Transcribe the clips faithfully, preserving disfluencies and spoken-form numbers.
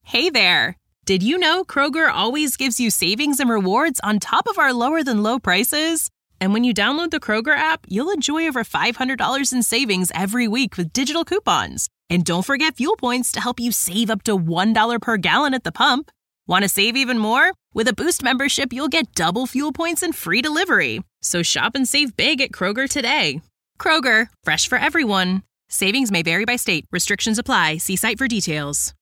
Hey there! Did you know Kroger always gives you savings and rewards on top of our lower-than-low prices? And when you download the Kroger app, you'll enjoy over five hundred dollars in savings every week with digital coupons. And don't forget fuel points to help you save up to one dollar per gallon at the pump. Want to save even more? With a Boost membership, you'll get double fuel points and free delivery. So shop and save big at Kroger today. Kroger, fresh for everyone. Savings may vary by state. Restrictions apply. See site for details.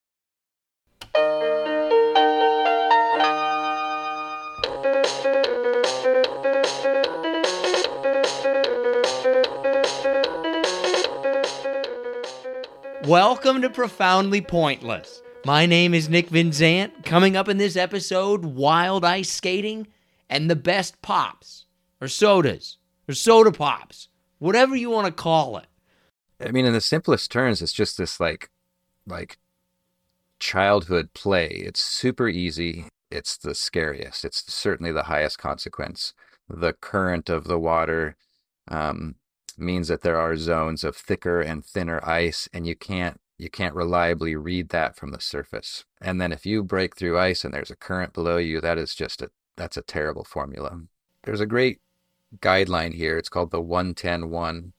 Welcome to Profoundly Pointless. My name is Nick Vinzant. Coming up in this episode, wild ice skating and the best pops, or sodas, or soda pops, whatever you want to call it. I mean, in the simplest terms, it's just this like, like childhood play. It's super easy. It's the scariest. It's certainly the highest consequence. The current of the water um, means that there are zones of thicker and thinner ice, and you can't you can't reliably read that from the surface. And then if you break through ice and there's a current below you, that is just a that's a terrible formula. There's a great guideline here. It's called the one ten one,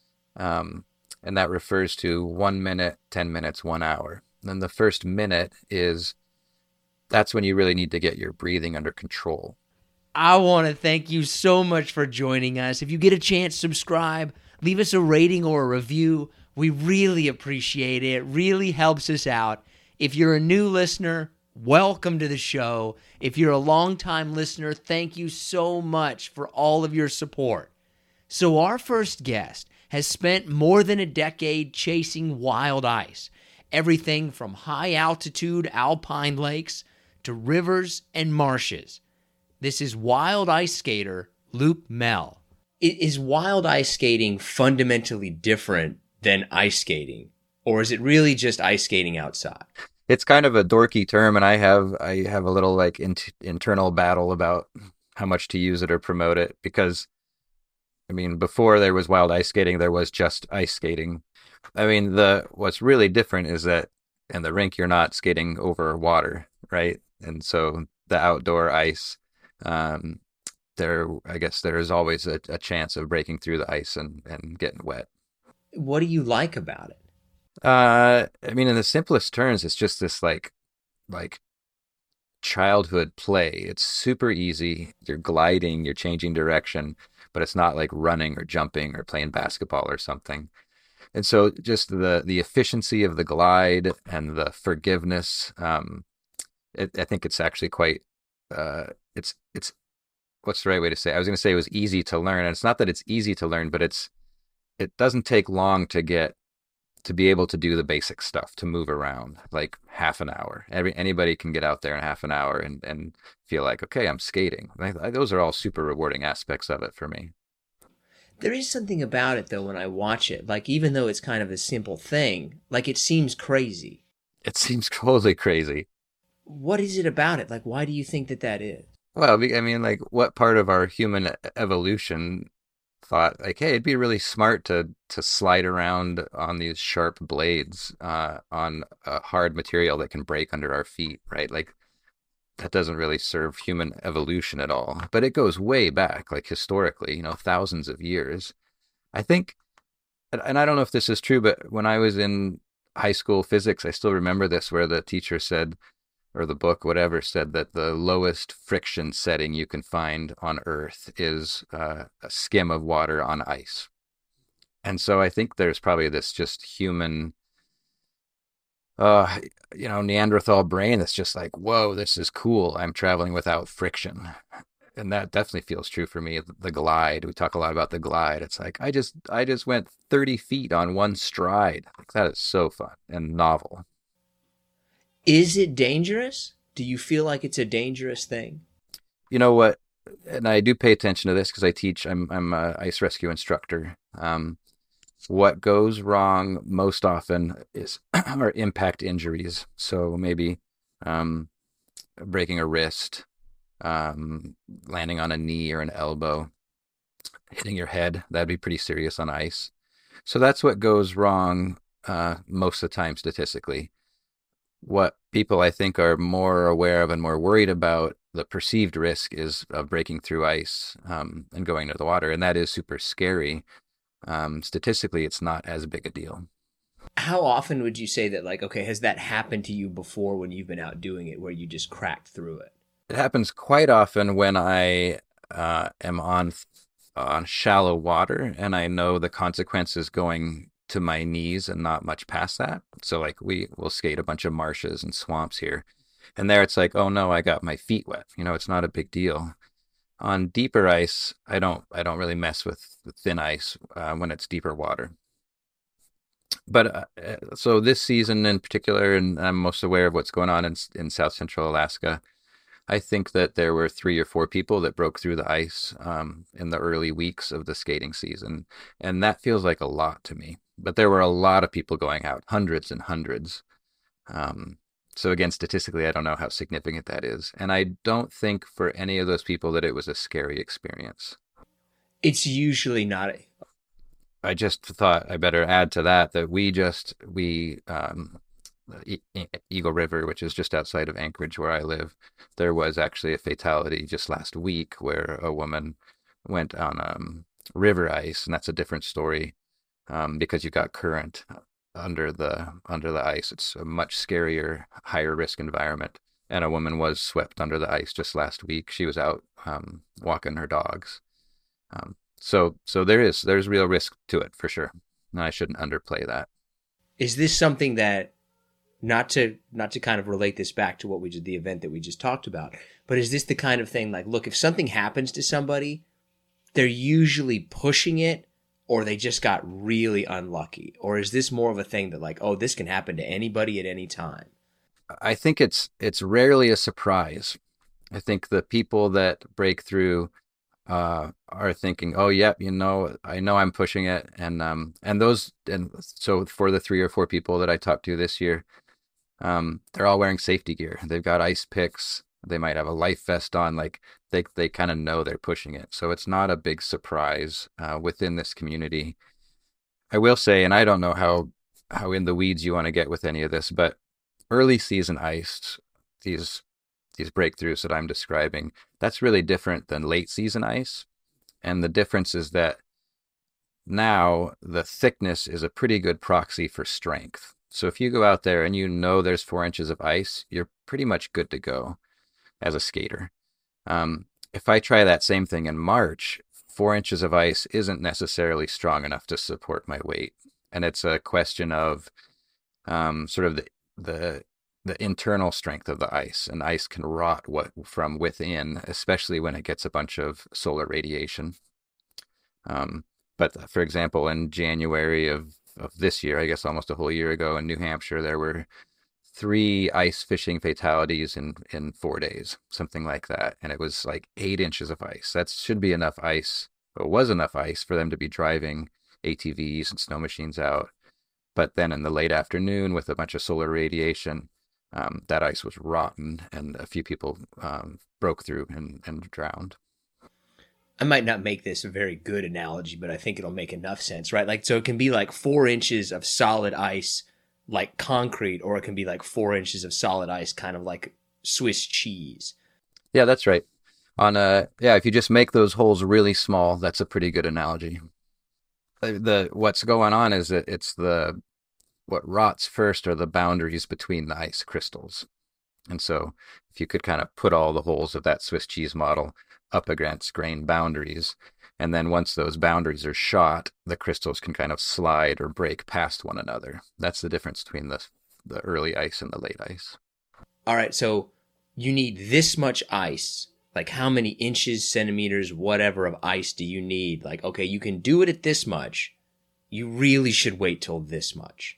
um, and that refers to one minute, ten minutes, one hour. And then the first minute is that's when you really need to get your breathing under control. I want to thank you so much for joining us. If you get a chance, subscribe, leave us a rating or a review. We really appreciate it. It really helps us out. If you're a new listener, welcome to the show. If you're a longtime listener, thank you so much for all of your support. So our first guest has spent more than a decade chasing wild ice, everything from high-altitude alpine lakes to rivers and marshes. This is wild ice skater Luke Mell. Is wild ice skating fundamentally different than ice skating, or is it really just ice skating outside? It's kind of a dorky term, and I have I have a little like in- internal battle about how much to use it or promote it, because I mean, before there was wild ice skating, there was just ice skating. I mean, the what's really different is that in the rink you're not skating over water, right? And so the outdoor ice, um, there I guess there is always a, a chance of breaking through the ice and, and getting wet. What do you like about it? Uh, I mean, in the simplest terms, it's just this like, like childhood play. It's super easy. You're gliding, you're changing direction, but it's not like running or jumping or playing basketball or something. And so just the, the efficiency of the glide and the forgiveness, um, it, I think it's actually quite, uh, it's, it's, what's the right way to say it? I was going to say it was easy to learn. And it's not that it's easy to learn, but it's, it doesn't take long to get to be able to do the basic stuff, to move around, like half an hour. Every anybody can get out there in half an hour and, and feel like, okay, I'm skating. I, I, those are all super rewarding aspects of it for me. There is something about it, though, when I watch it. Like, even though it's kind of a simple thing, like, it seems crazy. It seems totally crazy. What is it about it? Like, why do you think that that is? Well, I mean, like, what part of our human evolution thought, like, hey, it'd be really smart to to slide around on these sharp blades uh, on a hard material that can break under our feet, right? Like, that doesn't really serve human evolution at all. But it goes way back, like historically, you know, thousands of years. I think, and I don't know if this is true, but when I was in high school physics, I still remember this, where the teacher said, or the book, whatever, said that the lowest friction setting you can find on Earth is uh, a skim of water on ice. And so I think there's probably this just human, uh, you know, Neanderthal brain that's just like, whoa, this is cool. I'm traveling without friction. And that definitely feels true for me. The glide, we talk a lot about the glide. It's like, I just, I just went thirty feet on one stride. Like, that is so fun and novel. Is it dangerous? Do you feel like it's a dangerous thing? You know what? And I do pay attention to this because I teach, I'm I'm an ice rescue instructor. Um, what goes wrong most often is are impact injuries. So maybe um, breaking a wrist, um, landing on a knee or an elbow, hitting your head. That'd be pretty serious on ice. So that's what goes wrong uh, most of the time statistically. What people I think are more aware of and more worried about, the perceived risk is of breaking through ice um, and going into the water, and that is super scary. Um, statistically, it's not as big a deal. How often would you say that, like, okay, has that happened to you before when you've been out doing it where you just cracked through it? It happens quite often when I uh, am on on shallow water and I know the consequences going to my knees and not much past that. So like we will skate a bunch of marshes and swamps here. And there it's like, oh no, I got my feet wet. You know, it's not a big deal. On deeper ice, I don't I don't really mess with thin ice uh, when it's deeper water. But uh, uh, so this season in particular, and I'm most aware of what's going on in in South Central Alaska. I think that there were three or four people that broke through the ice um, in the early weeks of the skating season, and that feels like a lot to me. But there were a lot of people going out, hundreds and hundreds. Um, so again, statistically, I don't know how significant that is, and I don't think for any of those people that it was a scary experience. It's usually not. A, I just thought I better add to that that we just we um, E- Eagle River, which is just outside of Anchorage where I live, there was actually a fatality just last week where a woman went on um, river ice, and that's a different story um, because you got current under the under the ice. It's a much scarier, higher risk environment. And a woman was swept under the ice just last week. She was out um, walking her dogs. Um, so so there is there's real risk to it for sure, and I shouldn't underplay that. Is this something that, not to not to kind of relate this back to what we did, the event that we just talked about, but is this the kind of thing like, look, if something happens to somebody, they're usually pushing it, or they just got really unlucky? Or is this more of a thing that like, oh, this can happen to anybody at any time? I think it's it's rarely a surprise. I think the people that break through uh, are thinking, "Oh, yep, you know, I know I'm pushing it," and um, and those, and so for the three or four people that I talked to this year, um, they're all wearing safety gear. They've got ice picks. They might have a life vest on. Like they they kind of know they're pushing it, so it's not a big surprise uh, within this community. I will say, and I don't know how how in the weeds you want to get with any of this, but early season ice, these these breakthroughs that I'm describing, that's really different than late season ice. And the difference is that now the thickness is a pretty good proxy for strength. So if you go out there and you know there's four inches of ice, you're pretty much good to go as a skater. Um, if I try that same thing in March, four inches of ice isn't necessarily strong enough to support my weight. And it's a question of um, sort of the the the internal strength of the ice, and ice can rot what from within, especially when it gets a bunch of solar radiation. Um, but for example, in January of, of this year, I guess almost a whole year ago in New Hampshire, there were three ice fishing fatalities in, in four days, something like that. And it was like eight inches of ice. That should be enough ice, or was enough ice for them to be driving A T Vs and snow machines out. But then in the late afternoon with a bunch of solar radiation, um, that ice was rotten, and a few people um, broke through and, and drowned. I might not make this a very good analogy, but I think it'll make enough sense, right? Like, so it can be like four inches of solid ice, like concrete, or it can be like four inches of solid ice, kind of like Swiss cheese. Yeah, that's right. On a yeah, if you just make those holes really small, that's a pretty good analogy. The what's going on is that it's the what rots first are the boundaries between the ice crystals. And so if you could kind of put all the holes of that Swiss cheese model up against grain boundaries, and then once those boundaries are shot, the crystals can kind of slide or break past one another. That's the difference between the the early ice and the late ice. All right, so you need this much ice. Like how many inches, centimeters, whatever of ice do you need? Like, okay, you can do it at this much. You really should wait till this much.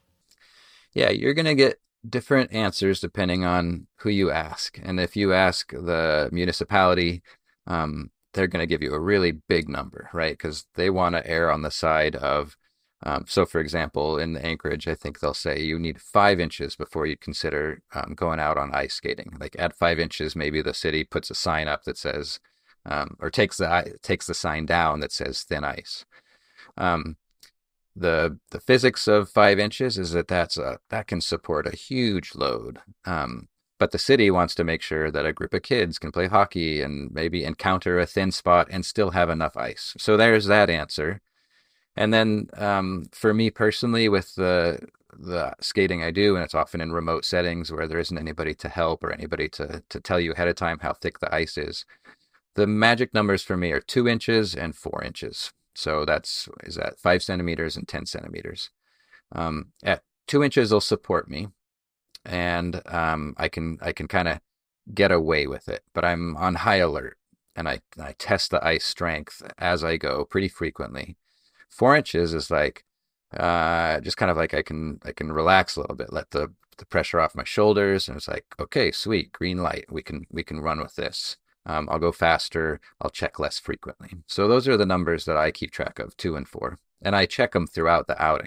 Yeah, you're going to get different answers depending on who you ask. And if you ask the municipality, um, they're going to give you a really big number, right? Because they want to err on the side of, um, so for example, in Anchorage, I think they'll say you need five inches before you consider um, going out on ice skating. Like at five inches, maybe the city puts a sign up that says, um, or takes the takes the sign down that says thin ice. Um, the the physics of five inches is that that's a that can support a huge load. Um, but the city wants to make sure that a group of kids can play hockey and maybe encounter a thin spot and still have enough ice. So there's that answer. And then um, for me personally, with the the skating I do, and it's often in remote settings where there isn't anybody to help or anybody to to tell you ahead of time how thick the ice is, the magic numbers for me are two inches and four inches. So that's, is that five centimeters and ten centimeters. Um, at two inches will support me, and um, I can I can kind of get away with it, but I'm on high alert, and I I test the ice strength as I go pretty frequently. Four inches is like uh, just kind of like I can I can relax a little bit, let the the pressure off my shoulders, and it's like, okay, sweet, green light, we can we can run with this. Um, I'll go faster. I'll check less frequently. So those are the numbers that I keep track of, two and four. And I check them throughout the outing.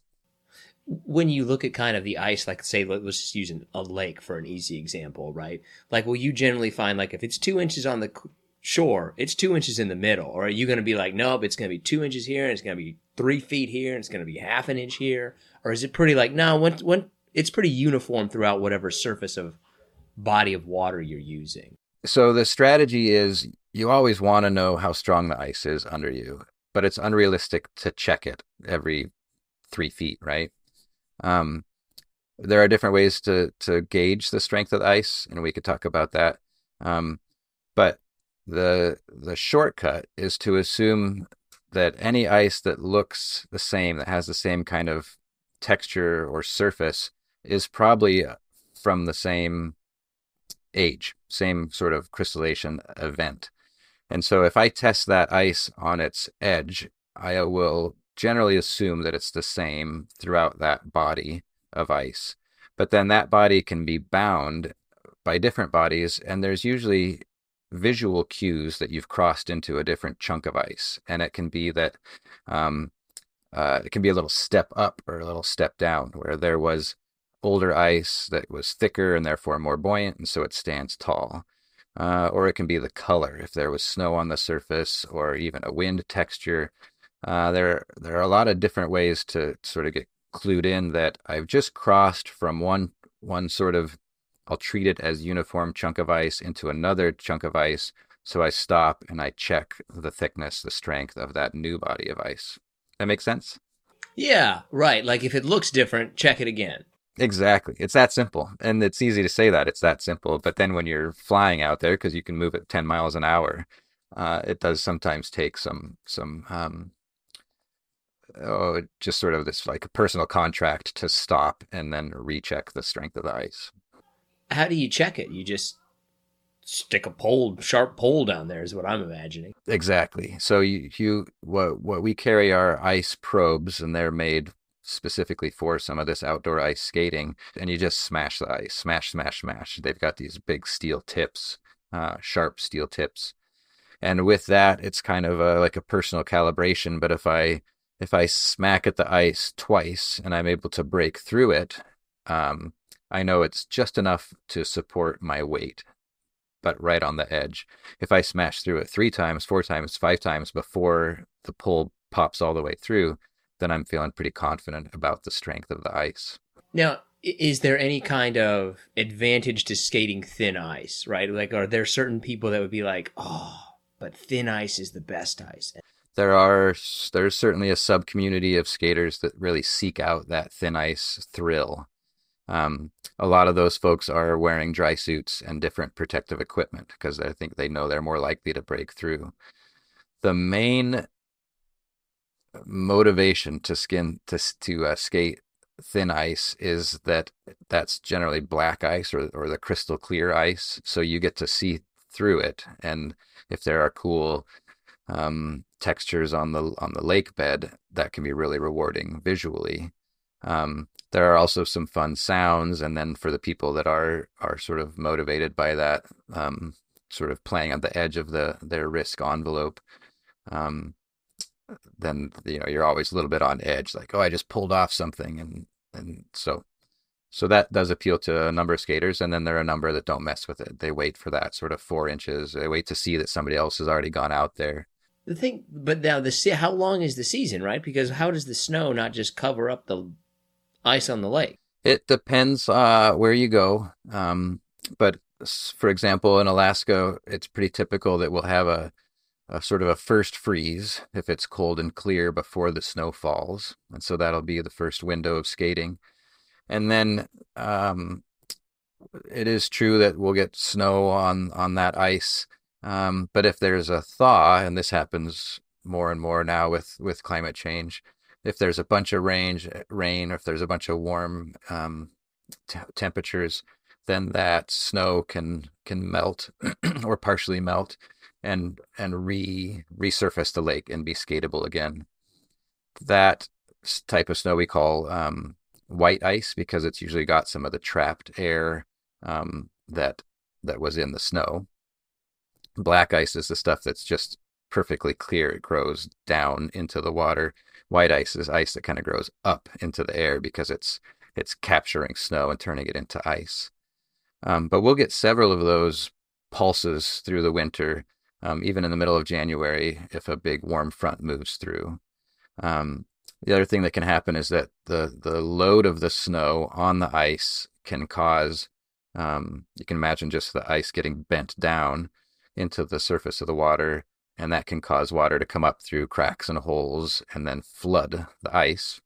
When you look at kind of the ice, like say, let's just use a lake for an easy example, right? Like, will you generally find like if it's two inches on the shore, it's two inches in the middle? Or are you going to be like, nope, it's going to be two inches here, and it's going to be three feet here, and it's going to be half an inch here? Or is it pretty like, no, when, when it's pretty uniform throughout whatever surface of body of water you're using? So the strategy is you always want to know how strong the ice is under you, but it's unrealistic to check it every three feet, right? Um, there are different ways to to gauge the strength of the ice, and we could talk about that. Um, but the the shortcut is to assume that any ice that looks the same, that has the same kind of texture or surface, is probably from the same age, same sort of crystallization event. And so if I test that ice on its edge, I will generally assume that it's the same throughout that body of ice. But then that body can be bound by different bodies, and there's usually visual cues that you've crossed into a different chunk of ice. And it can be that um, uh, it can be a little step up or a little step down, where there was older ice that was thicker and therefore more buoyant, and so it stands tall. Uh, or it can be the color, if there was snow on the surface, or even a wind texture. Uh, there, there are a lot of different ways to sort of get clued in that I've just crossed from one one sort of, I'll treat it as uniform chunk of ice, into another chunk of ice. So I stop and I check the thickness, the strength of that new body of ice. That makes sense? Yeah, right. Like if it looks different, check it again. Exactly. It's that simple. And it's easy to say that it's that simple. But then when you're flying out there, because you can move at ten miles an hour, uh, it does sometimes take some, some um, oh, just sort of this like a personal contract to stop and then recheck the strength of the ice. How do you check it? You just stick a pole, sharp pole down there is what I'm imagining. Exactly. So you, you what, what we carry are ice probes, and they're made specifically for some of this outdoor ice skating, and you just smash the ice, smash, smash, smash. They've got these big steel tips, uh, sharp steel tips. And with that, it's kind of a, like a personal calibration. But if I, if I smack at the ice twice and I'm able to break through it, um, I know it's just enough to support my weight, but right on the edge. If I smash through it three times, four times, five times before the pull pops all the way through, then I'm feeling pretty confident about the strength of the ice. Now, is there any kind of advantage to skating thin ice, right? Like, are there certain people that would be like, oh, but thin ice is the best ice? There are, there's certainly a sub-community of skaters that really seek out that thin ice thrill. Um, a lot of those folks are wearing dry suits and different protective equipment because I think they know they're more likely to break through. The main motivation to skin to to uh, skate thin ice is that that's generally black ice or or the crystal clear ice, so you get to see through it. And if there are cool um, textures on the on the lake bed, that can be really rewarding visually. Um, there are also some fun sounds, and then for the people that are are sort of motivated by that, um, sort of playing on the edge of the their risk envelope. Um, then you know you're always a little bit on edge, like, oh, I just pulled off something, and and so so that does appeal to a number of skaters. And then there are a number that don't mess with it. They wait for that sort of four inches. They wait to see that somebody else has already gone out there. The thing, but now the se- how long is the season, right? Because how does the snow not just cover up the ice on the lake? It depends uh, where you go. Um, but s- for example, in Alaska, it's pretty typical that we'll have a, a sort of a first freeze if it's cold and clear before the snow falls. And so that'll be the first window of skating. And then um, it is true that we'll get snow on, on that ice. Um, but if there's a thaw, and this happens more and more now with, with climate change, if there's a bunch of rain, rain, or if there's a bunch of warm um, t- temperatures, then that snow can can melt or partially melt and and re resurface the lake and be skatable again. That s- type of snow we call um, white ice because it's usually got some of the trapped air um, that that was in the snow. Black ice is the stuff that's just perfectly clear. It grows down into the water. White ice is ice that kind of grows up into the air because it's it's capturing snow and turning it into ice. Um, but we'll get several of those pulses through the winter, um, even in the middle of January, if a big warm front moves through. Um, the other thing that can happen is that the the load of the snow on the ice can cause, um, you can imagine just the ice getting bent down into the surface of the water, and that can cause water to come up through cracks and holes and then flood the ice.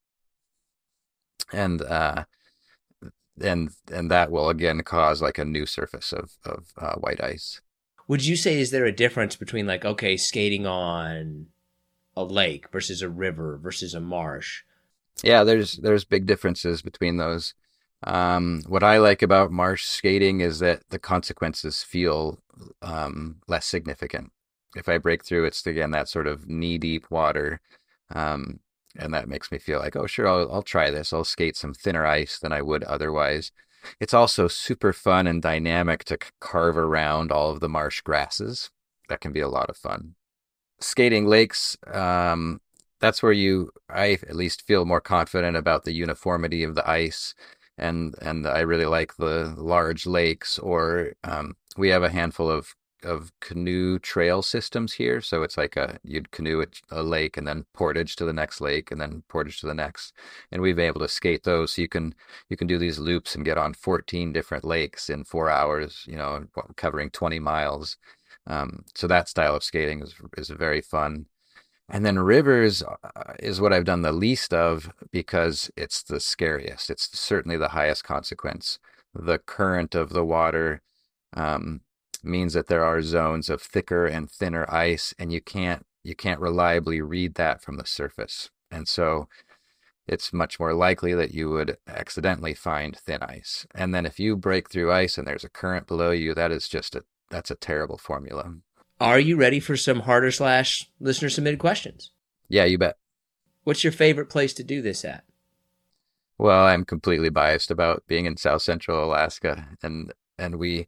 And uh, and and that will again cause like a new surface of of uh, white ice. Would you say, is there a difference between, like, okay, skating on a lake versus a river versus a marsh? Yeah, there's there's big differences between those. Um, what I like about marsh skating is that the consequences feel um, less significant. If I break through, it's again that sort of knee-deep water, um, and that makes me feel like, oh, sure, I'll I'll try this. I'll skate some thinner ice than I would otherwise. It's also super fun and dynamic to c- carve around all of the marsh grasses. That can be a lot of fun. Skating lakes, um, that's where you, I at least feel more confident about the uniformity of the ice, and and I really like the large lakes. Or um, we have a handful of of canoe trail systems here, so it's like a you'd canoe at a lake and then portage to the next lake and then portage to the next, and we've been able to skate those. So you can you can do these loops and get on fourteen different lakes in four hours, you know, covering twenty miles. Um, so that style of skating is is very fun. And then rivers uh, is what I've done the least of because it's the scariest. It's certainly the highest consequence. The current of the water um, means that there are zones of thicker and thinner ice, and you can't you can't reliably read that from the surface. And so it's much more likely that you would accidentally find thin ice. And then if you break through ice and there's a current below you, that is just a that's a terrible formula. Are you ready for some harder slash listener submitted questions? Yeah, you bet. What's your favorite place to do this at? Well, I'm completely biased about being in South Central Alaska, and and we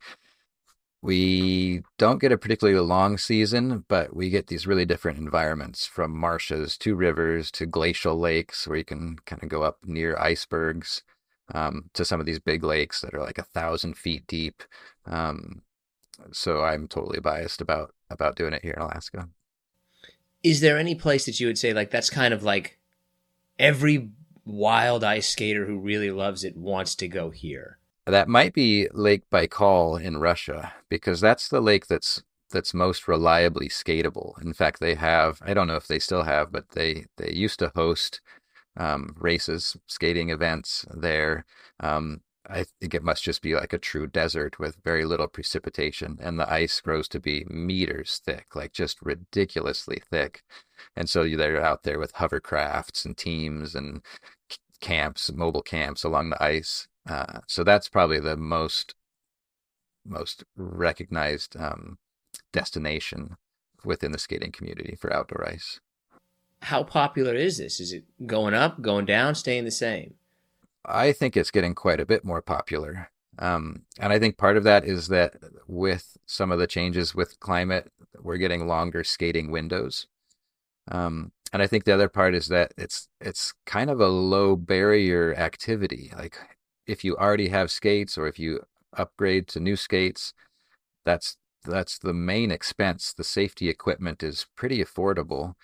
we don't get a particularly long season, but we get these really different environments, from marshes to rivers to glacial lakes where you can kind of go up near icebergs, um, to some of these big lakes that are like a thousand feet deep. Um, so I'm totally biased about about doing it here in Alaska. Is there any place that you would say, like, that's kind of like every wild ice skater who really loves it wants to go here? That might be Lake Baikal in Russia, because that's the lake that's that's most reliably skatable. In fact, they have, I don't know if they still have, but they they used to host um, races, skating events there. Um, I think it must just be like a true desert with very little precipitation, and the ice grows to be meters thick, like just ridiculously thick. And so they're out there with hovercrafts and teams and c- camps, mobile camps along the ice. Uh, so that's probably the most most recognized um, destination within the skating community for outdoor ice. How popular is this? Is it going up, going down, staying the same? I think it's getting quite a bit more popular. Um, and I think part of that is that with some of the changes with climate, we're getting longer skating windows. Um, and I think the other part is that it's it's kind of a low barrier activity. Like if you already have skates, or if you upgrade to new skates, that's that's the main expense. The safety equipment is pretty affordable.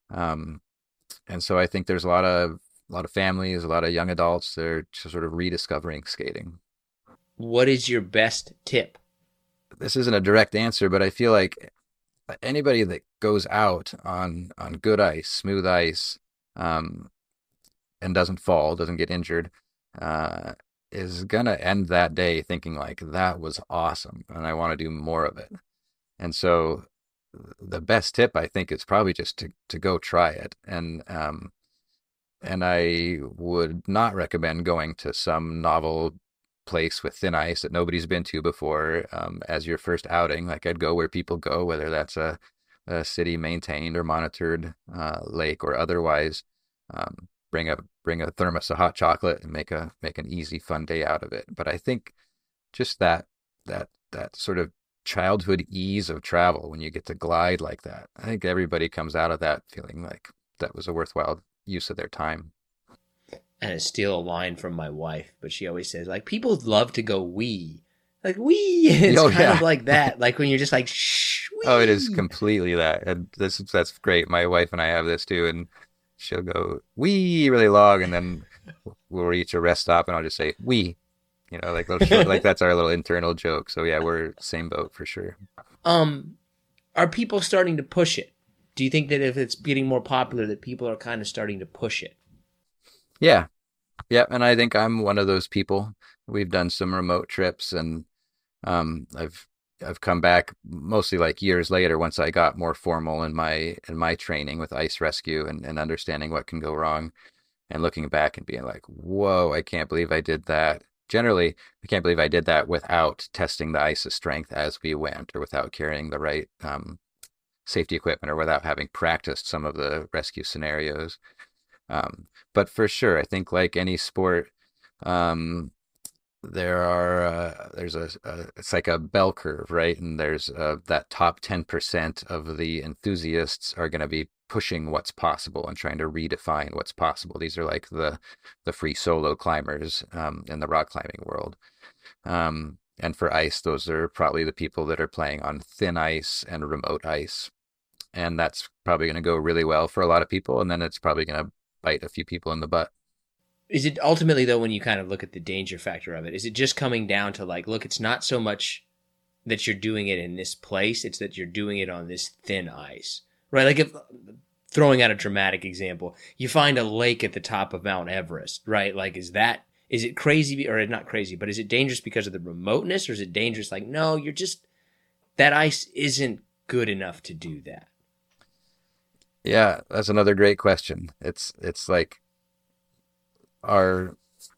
Um, and so I think there's a lot of a lot of families, a lot of young adults that are just sort of rediscovering skating. What is your best tip? This isn't a direct answer, but I feel like anybody that goes out on on good ice, smooth ice, um, and doesn't fall, doesn't get injured, uh, is gonna end that day thinking like, that was awesome, and I want to do more of it. And so the best tip, I think, is probably just to to go try it. And um, and I would not recommend going to some novel place with thin ice that nobody's been to before um, as your first outing. Like, I'd go where people go, whether that's a, a city maintained or monitored uh, lake or otherwise. Um, bring a bring a thermos of hot chocolate and make a make an easy, fun day out of it. But I think just that that that sort of childhood ease of travel when you get to glide like that, I think everybody comes out of that feeling like that was a worthwhile use of their time. And I steal a line from my wife, but she always says, like, people love to go wee. Like, wee! It's Oh, kind yeah. of like that. Like when you're just like, shh, wee! Oh, it is completely that. And this that's great. My wife and I have this too, and she'll go wee really long, and then we'll reach a rest stop, and I'll just say wee. You know, like little, like that's our little internal joke. So yeah, we're same boat for sure. Um, are people starting to push it? Do you think that if it's getting more popular, that people are kind of starting to push it? Yeah. Yeah. And I think I'm one of those people. We've done some remote trips, and um, I've I've come back mostly like years later once I got more formal in my in my training with ice rescue and, and understanding what can go wrong, and looking back and being like, whoa, I can't believe I did that. Generally, I can't believe I did that without testing the ice's strength as we went, or without carrying the right um, safety equipment, or without having practiced some of the rescue scenarios. Um, but for sure, I think like any sport, um, there are uh, there's a, a it's like a bell curve, right? And there's uh, that top ten percent of the enthusiasts are going to be pushing what's possible and trying to redefine what's possible. These are like the the free solo climbers um, in the rock climbing world. Um, and for ice, those are probably the people that are playing on thin ice and remote ice. And that's probably going to go really well for a lot of people, and then it's probably going to bite a few people in the butt. Is it ultimately, though, when you kind of look at the danger factor of it, is it just coming down to like, look, it's not so much that you're doing it in this place, it's that you're doing it on this thin ice, right? Like, if throwing out a dramatic example, you find a lake at the top of Mount Everest, right? Like, is that, is it crazy, or not crazy, but is it dangerous because of the remoteness, or is it dangerous like, no, you're just, that ice isn't good enough to do that? Yeah, that's another great question. It's it's like our,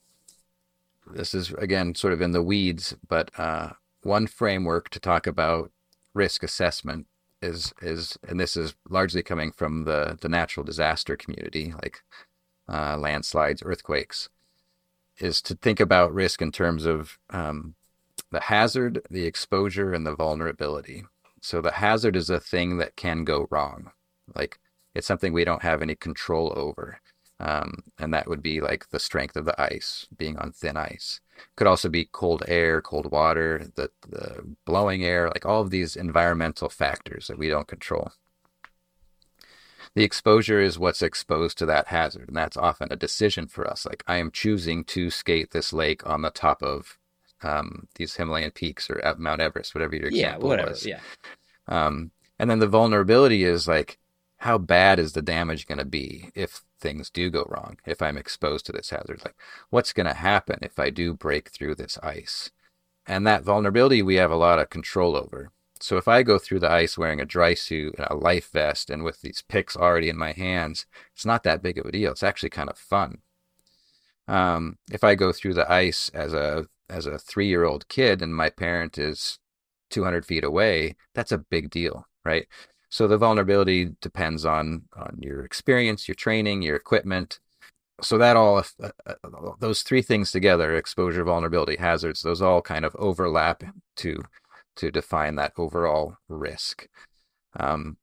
this is again sort of in the weeds, but uh, one framework to talk about risk assessment is is, and this is largely coming from the the natural disaster community, like uh, landslides, earthquakes, is to think about risk in terms of um, the hazard, the exposure, and the vulnerability. So the hazard is a thing that can go wrong, like it's something we don't have any control over. Um, and that would be like the strength of the ice, being on thin ice. Could also be cold air, cold water, the, the blowing air, like all of these environmental factors that we don't control. The exposure is what's exposed to that hazard. And that's often a decision for us. Like, I am choosing to skate this lake on the top of um, these Himalayan peaks, or at Mount Everest, whatever your example yeah, whatever, was. Yeah, um, and then the vulnerability is like, how bad is the damage going to be if things do go wrong, if I'm exposed to this hazard? Like, what's going to happen if I do break through this ice? And that vulnerability we have a lot of control over. So if I go through the ice wearing a dry suit and a life vest and with these picks already in my hands, it's not that big of a deal. It's actually kind of fun. Um, if I go through the ice as a as a three-year-old kid and my parent is two hundred feet away, that's a big deal, right? So the vulnerability depends on, on your experience, your training, your equipment. So that all, uh, uh, those three things together, exposure, vulnerability, hazards, those all kind of overlap to to define that overall risk. Um,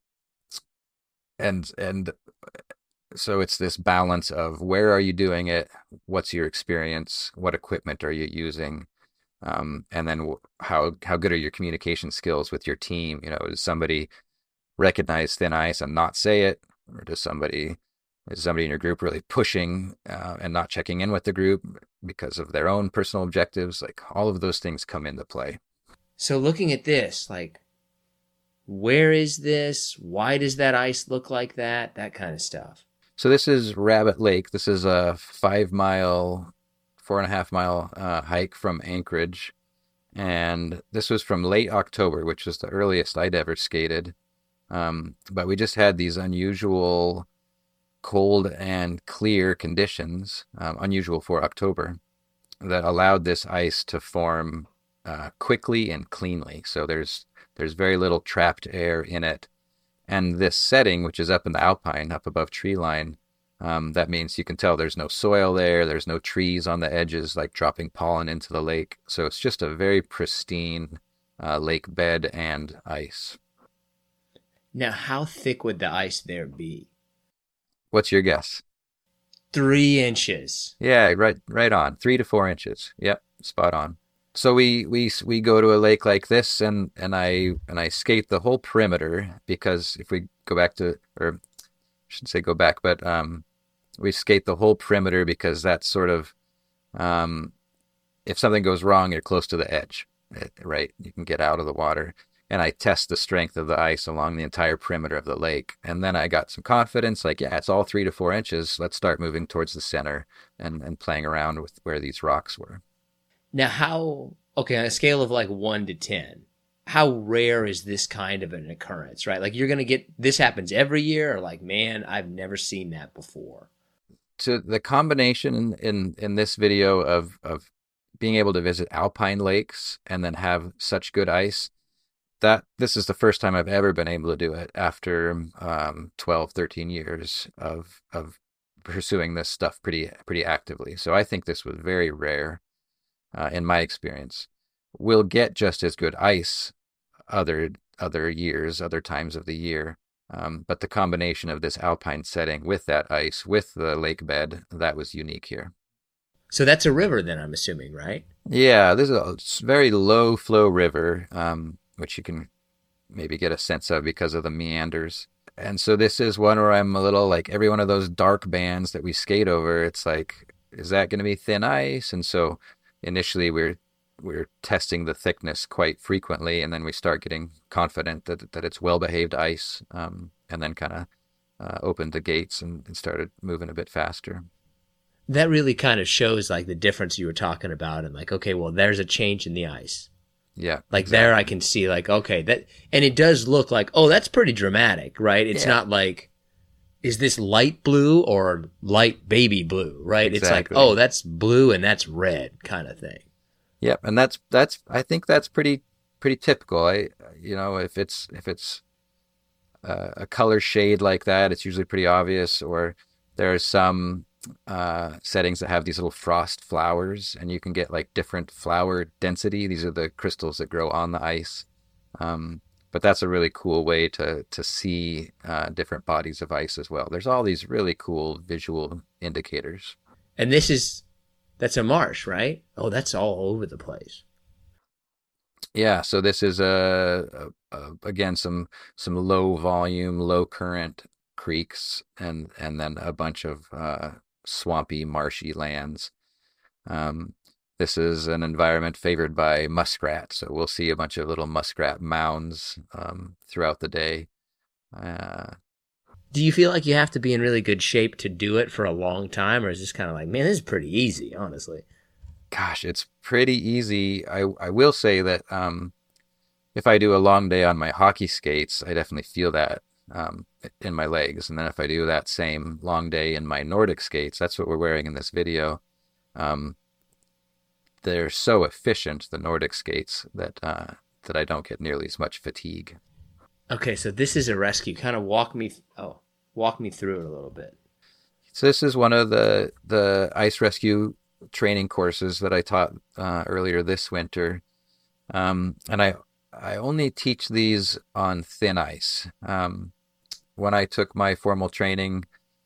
and and so it's this balance of where are you doing it, what's your experience, what equipment are you using, Um, and then w- how how good are your communication skills with your team? You know, does somebody recognize thin ice and not say it, or does somebody is somebody in your group really pushing uh, and not checking in with the group because of their own personal objectives? Like all of those things come into play. So looking at this, like, where is this? Why does that ice look like that? That kind of stuff. So this is Rabbit Lake. This is a five mile, four and a half mile uh, hike from Anchorage. And this was from late October, which was the earliest I'd ever skated. Um, but we just had these unusual cold and clear conditions, um, unusual for October, that allowed this ice to form uh, quickly and cleanly. So there's there's very little trapped air in it. And this setting, which is up in the alpine, up above tree line, um, that means you can tell there's no soil there. There's no trees on the edges, like dropping pollen into the lake. So it's just a very pristine uh, lake bed and ice. Now, how thick would the ice there be? What's your guess? Three inches. Yeah, right, right on. Three to four inches. Yep, spot on. So we we we go to a lake like this, and and I and I skate the whole perimeter, because if we go back to, or I shouldn't say go back, but um, we skate the whole perimeter because that's sort of, um, if something goes wrong, you're close to the edge, right? You can get out of the water. And I test the strength of the ice along the entire perimeter of the lake. And then I got some confidence, like, yeah, it's all three to four inches. Let's start moving towards the center and, and playing around with where these rocks were. Now, how, okay, on a scale of like one to ten, how rare is this kind of an occurrence, right? Like, you're going to get, this happens every year, or like, man, I've never seen that before. So the combination in, in, in this video of, of being able to visit alpine lakes and then have such good ice, that this is the first time I've ever been able to do it after um, twelve, thirteen years of of pursuing this stuff pretty pretty actively. So I think this was very rare uh, in my experience. We'll get just as good ice other other years, other times of the year. Um, but the combination of this alpine setting with that ice, with the lake bed, that was unique here. So that's a river then, I'm assuming, right? Yeah, this is a very low flow river. Um, which you can maybe get a sense of because of the meanders. And so this is one where I'm a little like, every one of those dark bands that we skate over, it's like, is that going to be thin ice? And so initially we're we're testing the thickness quite frequently, and then we start getting confident that that it's well-behaved ice, um, and then kind of uh, opened the gates and, and started moving a bit faster. That really kind of shows like the difference you were talking about, and like, okay, well, there's a change in the ice. Yeah. Like exactly. there I can see like, okay, that, and it does look like, oh, that's pretty dramatic, right? It's Yeah. not like, is this light blue or light baby blue, right? Exactly. It's like, oh, that's blue and that's red kind of thing. Yep. And that's, that's, I think that's pretty, pretty typical. I, you know, if it's, if it's uh, a color shade like that, it's usually pretty obvious. Or there are some uh settings that have these little frost flowers, and you can get like different flower density. These are the crystals that grow on the ice, um but that's a really cool way to to see uh different bodies of ice as well. There's all these really cool visual indicators. And this is, that's a marsh, right? Oh, that's all over the place. Yeah, so this is a, a, a again some some low volume, low current creeks, and and then a bunch of uh swampy, marshy lands. Um, this is an environment favored by muskrat, so we'll see a bunch of little muskrat mounds um, throughout the day. Uh, Do you feel like you have to be in really good shape to do it for a long time, or is this kind of like, man, this is pretty easy, honestly? gosh, it's pretty easy. I I will say that um, if I do a long day on my hockey skates, I definitely feel that um, in my legs. And then if I do that same long day in my Nordic skates, that's what we're wearing in this video. Um, they're so efficient, the Nordic skates, that uh, that I don't get nearly as much fatigue. Okay, so this is a rescue. Kind of walk me, oh, walk me through it a little bit. So this is one of the the ice rescue training courses that I taught uh, earlier this winter, um, and I I only teach these on thin ice. Um, when I took my formal training,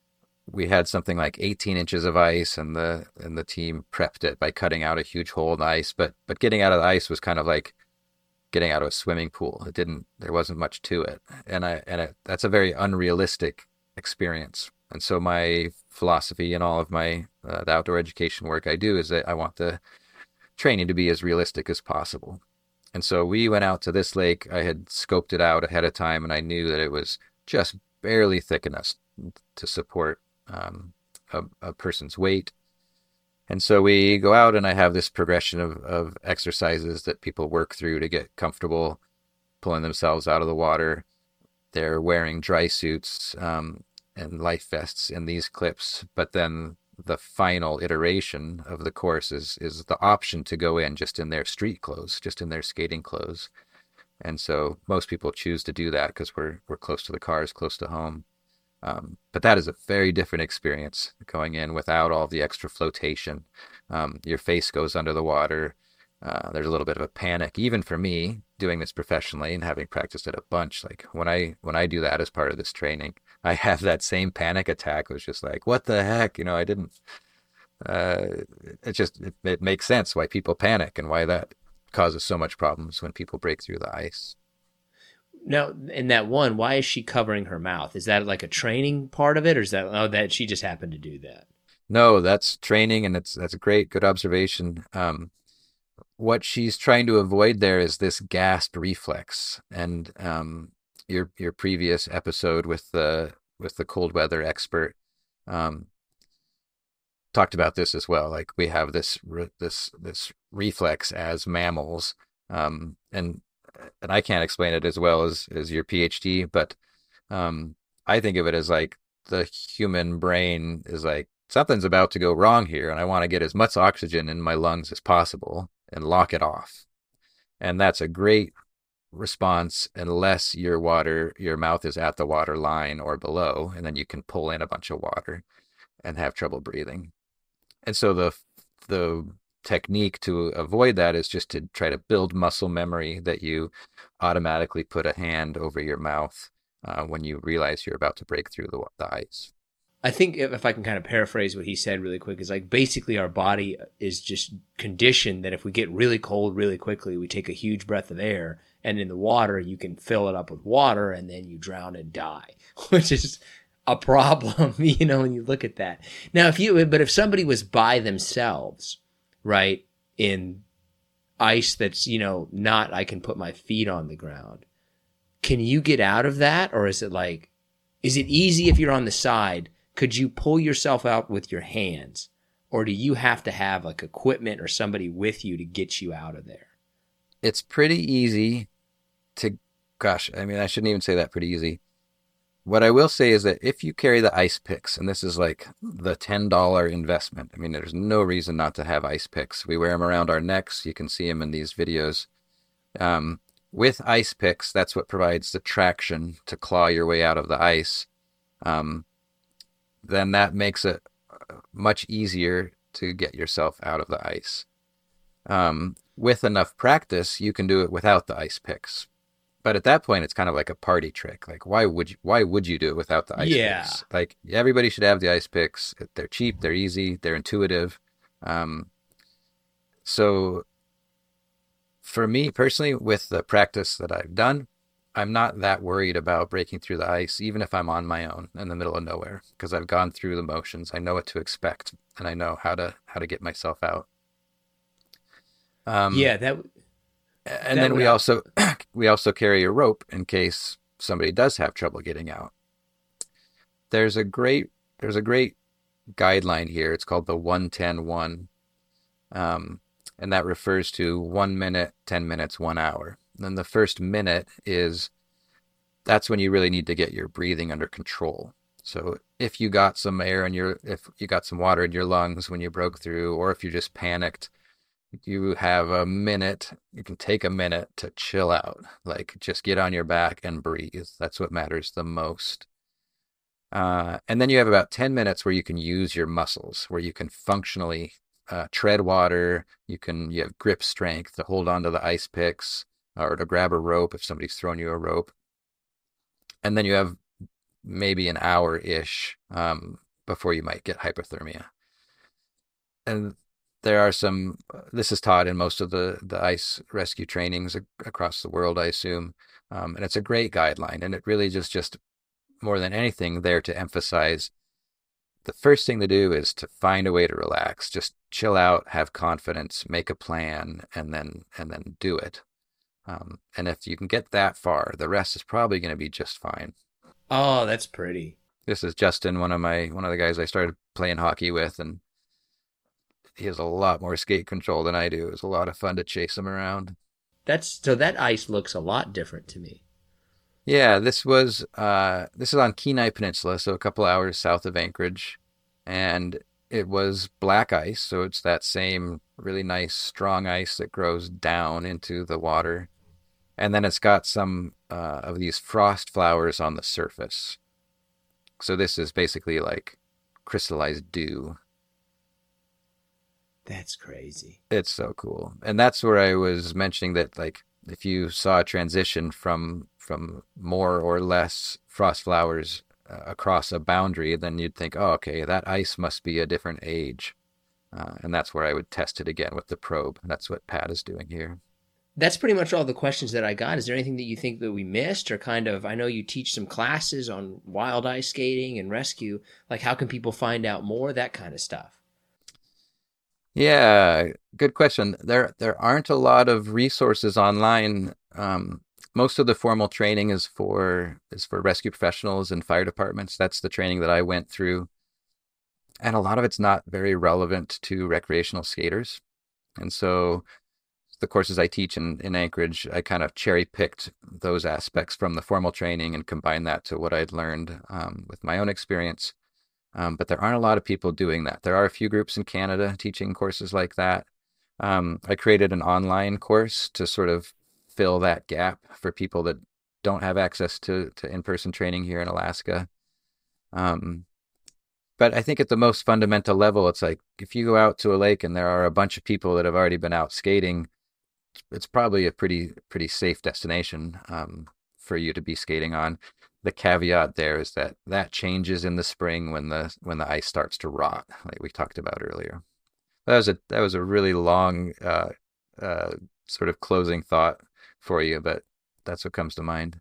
we had something like eighteen inches of ice, and the and the team prepped it by cutting out a huge hole in the ice. But but getting out of the ice was kind of like getting out of a swimming pool. It didn't. There wasn't much to it, and I and it, that's a very unrealistic experience. And so my philosophy in all of my uh, the outdoor education work I do is that I want the training to be as realistic as possible. And so we went out to this lake. I had scoped it out ahead of time, and I knew that it was just barely thick enough to support um, a, a person's weight. And so we go out, and I have this progression of, of exercises that people work through to get comfortable pulling themselves out of the water. They're wearing dry suits um, and life vests in these clips, but then the final iteration of the course is is the option to go in just in their street clothes, just in their skating clothes. And so most people choose to do that because we're we're close to the cars, close to home. Um, but that is a very different experience, going in without all the extra flotation. Um, your face goes under the water. Uh, there's a little bit of a panic, even for me, doing this professionally and having practiced it a bunch. Like when I when I do that as part of this training, I have that same panic attack. It was just like, what the heck? You know, I didn't. Uh, it just it, it makes sense why people panic and why that causes so much problems when people break through the ice. Now, in that one, why is she covering her mouth? Is that like a training part of it, or is that oh that she just happened to do that? No, that's training, and it's that's a great, good observation. Um, what she's trying to avoid there is this gasp reflex, and um, your your previous episode with the with the cold weather expert um, talked about this as well. Like we have this this this reflex as mammals, um, and and I can't explain it as well as as your PhD, but um, I think of it as like the human brain is like, something's about to go wrong here, and I want to get as much oxygen in my lungs as possible and lock it off. And that's a great response unless your water, your mouth is at the water line or below, and then you can pull in a bunch of water and have trouble breathing. And so the the technique to avoid that is just to try to build muscle memory that you automatically put a hand over your mouth uh, when you realize you're about to break through the, the ice. I think if, if I can kind of paraphrase what he said really quick, is like basically our body is just conditioned that if we get really cold really quickly, we take a huge breath of air, and in the water, you can fill it up with water and then you drown and die, which is a problem, you know, when you look at that. Now, if you, but if somebody was by themselves, right, in ice that's, you know, not, I can put my feet on the ground, can you get out of that? Or is it like, is it easy if you're on the side? Could you pull yourself out with your hands, or do you have to have like equipment or somebody with you to get you out of there? It's pretty easy to, gosh, I mean, I shouldn't even say that pretty easy. What I will say is that if you carry the ice picks, and this is like the ten dollar investment, I mean, there's no reason not to have ice picks. We wear them around our necks. You can see them in these videos. Um, with ice picks, that's what provides the traction to claw your way out of the ice. Um, then that makes it much easier to get yourself out of the ice. Um, with enough practice, you can do it without the ice picks. But at that point, it's kind of like a party trick. Like, why would you, why would you do it without the ice yeah. picks? Like, everybody should have the ice picks. They're cheap, they're easy, they're intuitive. Um, so for me personally, with the practice that I've done, I'm not that worried about breaking through the ice, even if I'm on my own in the middle of nowhere, because I've gone through the motions. I know what to expect, and I know how to how to get myself out. Um, yeah, that. And that then we I... also we also carry a rope in case somebody does have trouble getting out. There's a great there's a great guideline here. It's called the one ten one, um, and that refers to one minute, ten minutes, one hour. And then the first minute is, that's when you really need to get your breathing under control. So if you got some air in your, if you got some water in your lungs when you broke through, or if you just panicked, you have a minute, you can take a minute to chill out. Like, just get on your back and breathe. That's what matters the most. Uh, and then you have about ten minutes where you can use your muscles, where you can functionally uh, tread water. You can, you have grip strength to hold onto the ice picks, or to grab a rope if somebody's thrown you a rope. And then you have maybe an hour-ish um, before you might get hypothermia. And there are some, this is taught in most of the, the ice rescue trainings across the world, I assume. Um, and it's a great guideline. And it really just, just more than anything there to emphasize the first thing to do is to find a way to relax, just chill out, have confidence, make a plan, and then, and then do it. Um, and if you can get that far, the rest is probably going to be just fine. Oh, that's pretty. This is Justin, one of my, one of the guys I started playing hockey with, and he has a lot more skate control than I do. It was a lot of fun to chase him around. That's so that ice looks a lot different to me. Yeah, this was uh, this is on Kenai Peninsula, so a couple hours south of Anchorage, and it was black ice, so it's that same really nice strong ice that grows down into the water, and then it's got some uh, of these frost flowers on the surface. So this is basically like crystallized dew. That's crazy. It's so cool. And that's where I was mentioning that, like, if you saw a transition from from more or less frost flowers uh, across a boundary, then you'd think, oh, okay, that ice must be a different age. Uh, and that's where I would test it again with the probe. That's what Pat is doing here. That's pretty much all the questions that I got. Is there anything that you think that we missed, or kind of, I know you teach some classes on wild ice skating and rescue. Like, how can people find out more? That kind of stuff. Yeah, good question. There there aren't a lot of resources online. Um, most of the formal training is for is for rescue professionals and fire departments. That's the training that I went through. And a lot of it's not very relevant to recreational skaters. And so the courses I teach in, in Anchorage, I kind of cherry picked those aspects from the formal training and combined that to what I'd learned um, with my own experience. Um, but there aren't a lot of people doing that. There are a few groups in Canada teaching courses like that. Um, I created an online course to sort of fill that gap for people that don't have access to, to in-person training here in Alaska. Um, but I think at the most fundamental level, it's like if you go out to a lake and there are a bunch of people that have already been out skating, it's probably a pretty pretty safe destination um, for you to be skating on. The caveat there is that that changes in the spring when the when the ice starts to rot, like we talked about earlier. That was a that was a really long uh, uh, sort of closing thought for you, but that's what comes to mind.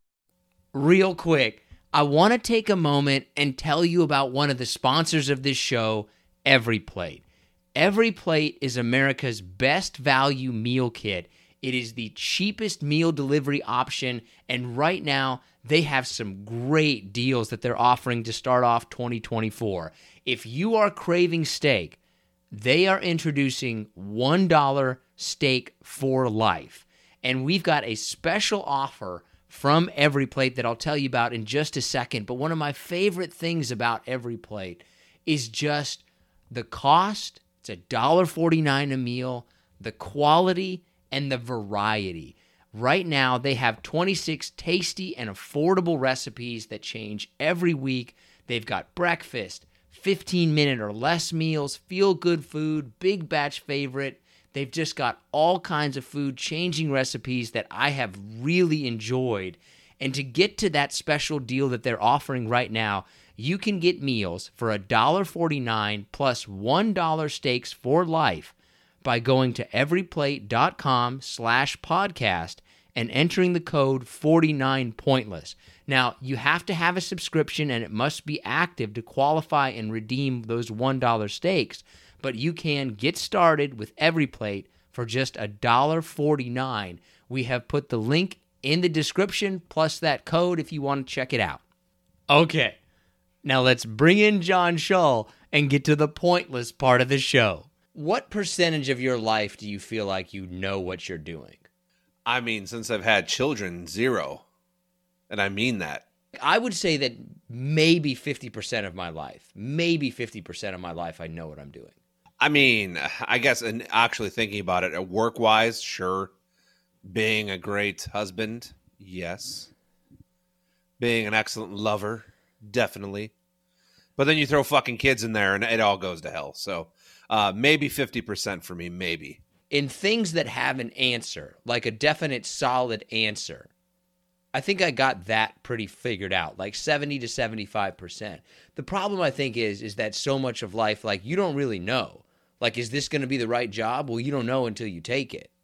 Real quick, I want to take a moment and tell you about one of the sponsors of this show, EveryPlate. EveryPlate is America's best value meal kit. It is the cheapest meal delivery option, and right now they have some great deals that they're offering to start off twenty twenty-four. If you are craving steak, they are introducing one dollar steak for life. And we've got a special offer from EveryPlate that I'll tell you about in just a second. But one of my favorite things about EveryPlate is just the cost. It's one dollar forty-nine a meal, the quality, and the variety. Right now, they have twenty-six tasty and affordable recipes that change every week. They've got breakfast, fifteen-minute or less meals, feel-good food, big batch favorite. They've just got all kinds of food-changing recipes that I have really enjoyed. And to get to that special deal that they're offering right now, you can get meals for one dollar forty-nine plus one dollar steaks for life by going to everyplate.com slash podcast and entering the code forty-nine pointless. Now, you have to have a subscription and it must be active to qualify and redeem those one dollar steaks, but you can get started with EveryPlate for just one dollar forty-nine. We have put the link in the description plus that code if you want to check it out. Okay, now let's bring in John Shull and get to the pointless part of the show. What percentage of your life do you feel like you know what you're doing? I mean, since I've had children, zero. And I mean that. I would say that maybe fifty percent of my life, maybe fifty percent of my life, I know what I'm doing. I mean, I guess, and actually thinking about it, work-wise, sure. Being a great husband, yes. Being an excellent lover, definitely. But then you throw fucking kids in there and it all goes to hell. So uh, maybe fifty percent for me, maybe. In things that have an answer, like a definite solid answer, I think I got that pretty figured out, like seventy to seventy-five percent. The problem I think is is that so much of life, like, you don't really know. Like, is this going to be the right job? Well, you don't know until you take it.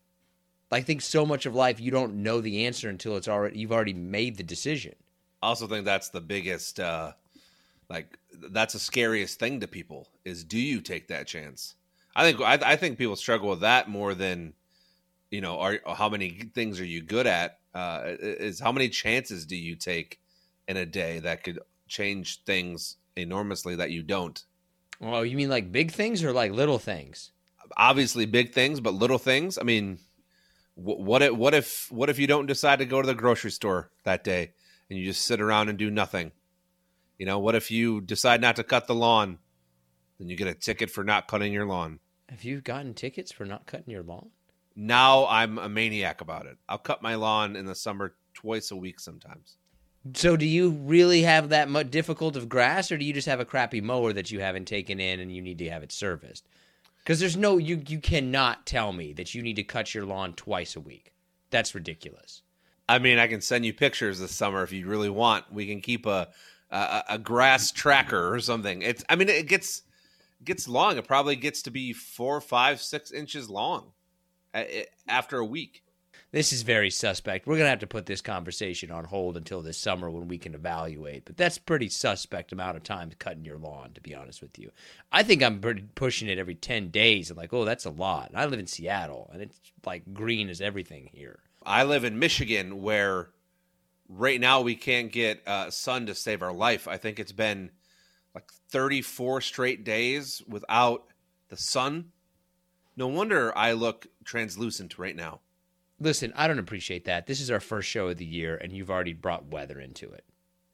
I think so much of life you don't know the answer until it's already you've already made the decision. I also think that's the biggest, uh, like, that's the scariest thing to people is, do you take that chance? I think I, I think people struggle with that more than, you know, are how many things are you good at? Uh, is how many chances do you take in a day that could change things enormously that you don't? Oh, you mean like big things or like little things? Obviously, big things, but little things. I mean. What if, what if what if you don't decide to go to the grocery store that day and you just sit around and do nothing? You know, what if you decide not to cut the lawn? Then you get a ticket for not cutting your lawn. Have you gotten tickets for not cutting your lawn? Now I'm a maniac about it. I'll cut my lawn in the summer twice a week sometimes. So do you really have that much difficult of grass, or do you just have a crappy mower that you haven't taken in and you need to have it serviced? Because there's no, you you cannot tell me that you need to cut your lawn twice a week. That's ridiculous. I mean, I can send you pictures this summer if you really want. We can keep a a, a grass tracker or something. It's, I mean, it gets gets long. It probably gets to be four, five, six inches long after a week. This is very suspect. We're going to have to put this conversation on hold until this summer when we can evaluate. But that's pretty suspect amount of time cutting your lawn, to be honest with you. I think I'm pretty pushing it every ten days. I'm like, oh, that's a lot. I live in Seattle, and it's like green as everything here. I live in Michigan, where right now we can't get uh, sun to save our life. I think it's been like thirty-four straight days without the sun. No wonder I look translucent right now. Listen, I don't appreciate that. This is our first show of the year, and you've already brought weather into it.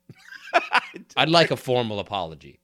I'd like a formal apology.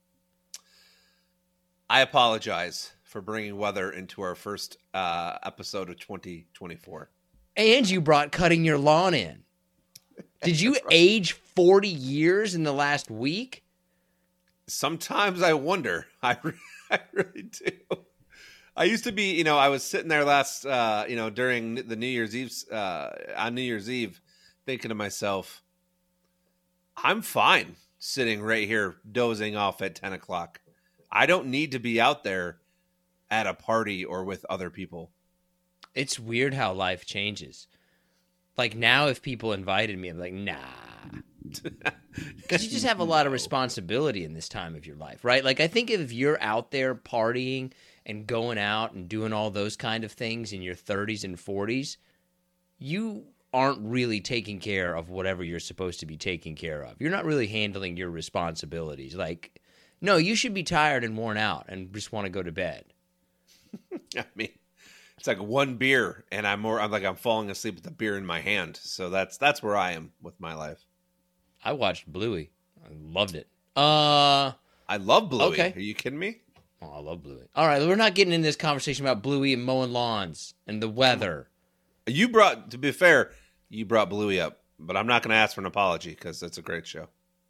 I apologize for bringing weather into our first uh, episode of twenty twenty-four. And you brought cutting your lawn in. Did you age forty years in the last week? Sometimes I wonder. I, re- I really do. I used to be, you know, I was sitting there last, uh, you know, during the New Year's Eve, uh, on New Year's Eve, thinking to myself, I'm fine sitting right here dozing off at ten o'clock. I don't need to be out there at a party or with other people. It's weird how life changes. Like now, if people invited me, I'm like, nah. Because you just have a lot of responsibility in this time of your life, right? Like I think if you're out there partying and going out and doing all those kind of things in your thirties and forties, you aren't really taking care of whatever you're supposed to be taking care of. You're not really handling your responsibilities. Like, no, you should be tired and worn out and just want to go to bed. I mean, it's like one beer, and I'm more. I'm like I'm falling asleep with the beer in my hand. So that's that's where I am with my life. I watched Bluey. I loved it. Uh, I love Bluey. Okay. Are you kidding me? Oh, I love Bluey. All right, we're not getting in this conversation about Bluey and mowing lawns and the weather. You brought, to be fair, you brought Bluey up, but I'm not going to ask for an apology because it's a great show.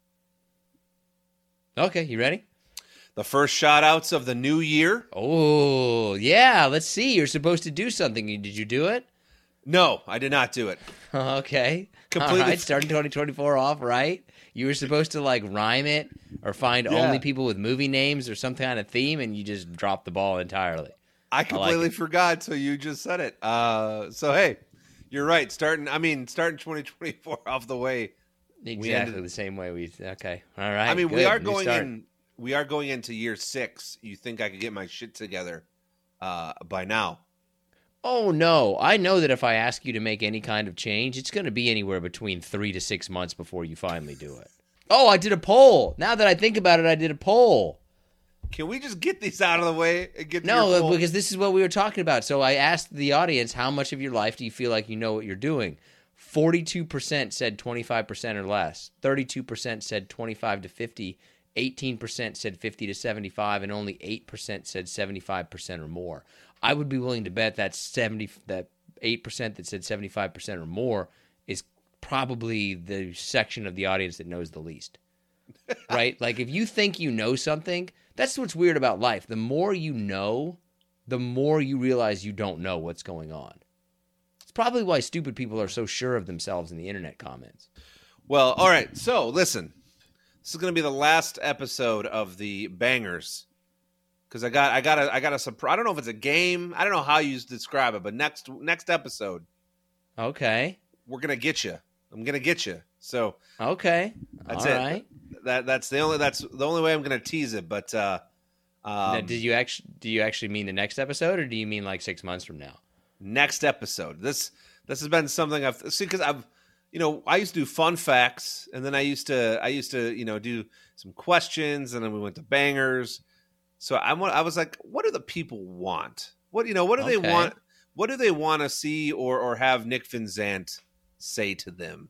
Okay, you ready? The first shout-outs of the new year. Oh, yeah, let's see. You're supposed to do something. Did you do it? No, I did not do it. Okay. Completely All right, starting twenty twenty-four off, right? You were supposed to, like, rhyme it or find Yeah. only people with movie names or some kind of theme, and you just dropped the ball entirely. I completely it. forgot, so you just said it. Uh, so, hey, you're right. Starting, I mean, starting twenty twenty-four off the way. Exactly ended- the same way we. Okay, all right. I mean, we good. are New going start. in. We are going into year six. You think I could get my shit together uh, by now? Oh, no. I know that if I ask you to make any kind of change, it's going to be anywhere between three to six months before you finally do it. Oh, I did a poll. Now that I think about it, I did a poll. Can we just get these out of the way and get to No, your poll? because this is what we were talking about. So I asked the audience, how much of your life do you feel like you know what you're doing? forty-two percent said twenty-five percent or less. thirty-two percent said twenty-five to fifty. eighteen percent said fifty to seventy-five, and only eight percent said seventy-five percent or more. I would be willing to bet that seventy that eight percent that said seventy-five percent or more is probably the section of the audience that knows the least. Right? Like if you think you know something, that's what's weird about life. The more you know, the more you realize you don't know what's going on. It's It's probably why stupid people are so sure of themselves in the internet comments. Well, all right. So listen, this is going to be the last episode of the Bangers because I got I got a I got a surprise. I don't know if it's a game. I don't know how you describe it, but next next episode, Okay. we're gonna get you. I'm gonna get you. So Okay. that's All it. right. That that's the only that's the only way I'm gonna tease it. But uh, um, Now, did you actually do you actually mean the next episode, or do you mean like six months from now? next episode. This this has been something I've see because I've you know I used to do fun facts and then I used to I used to you know do some questions and then we went to bangers. So I want I was like, what do the people want? What you know what do they Okay. want? What do they want to see or or have Nick Vinzant say to them?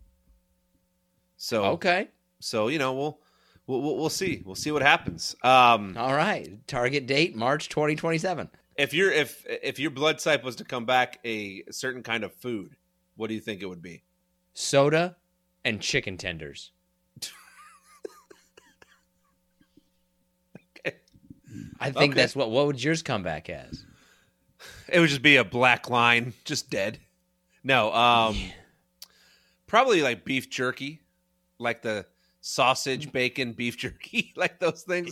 So Okay. so you know we'll we'll we'll, we'll see we'll see what happens. Um, All right. Target date March twenty twenty-seven. If your if if your blood type was to come back a certain kind of food, what do you think it would be? Soda and chicken tenders. Okay. I think Okay. that's what. What would yours come back as? It would just be a black line, just dead. No, um, probably like beef jerky, like the sausage, bacon, beef jerky, like those things.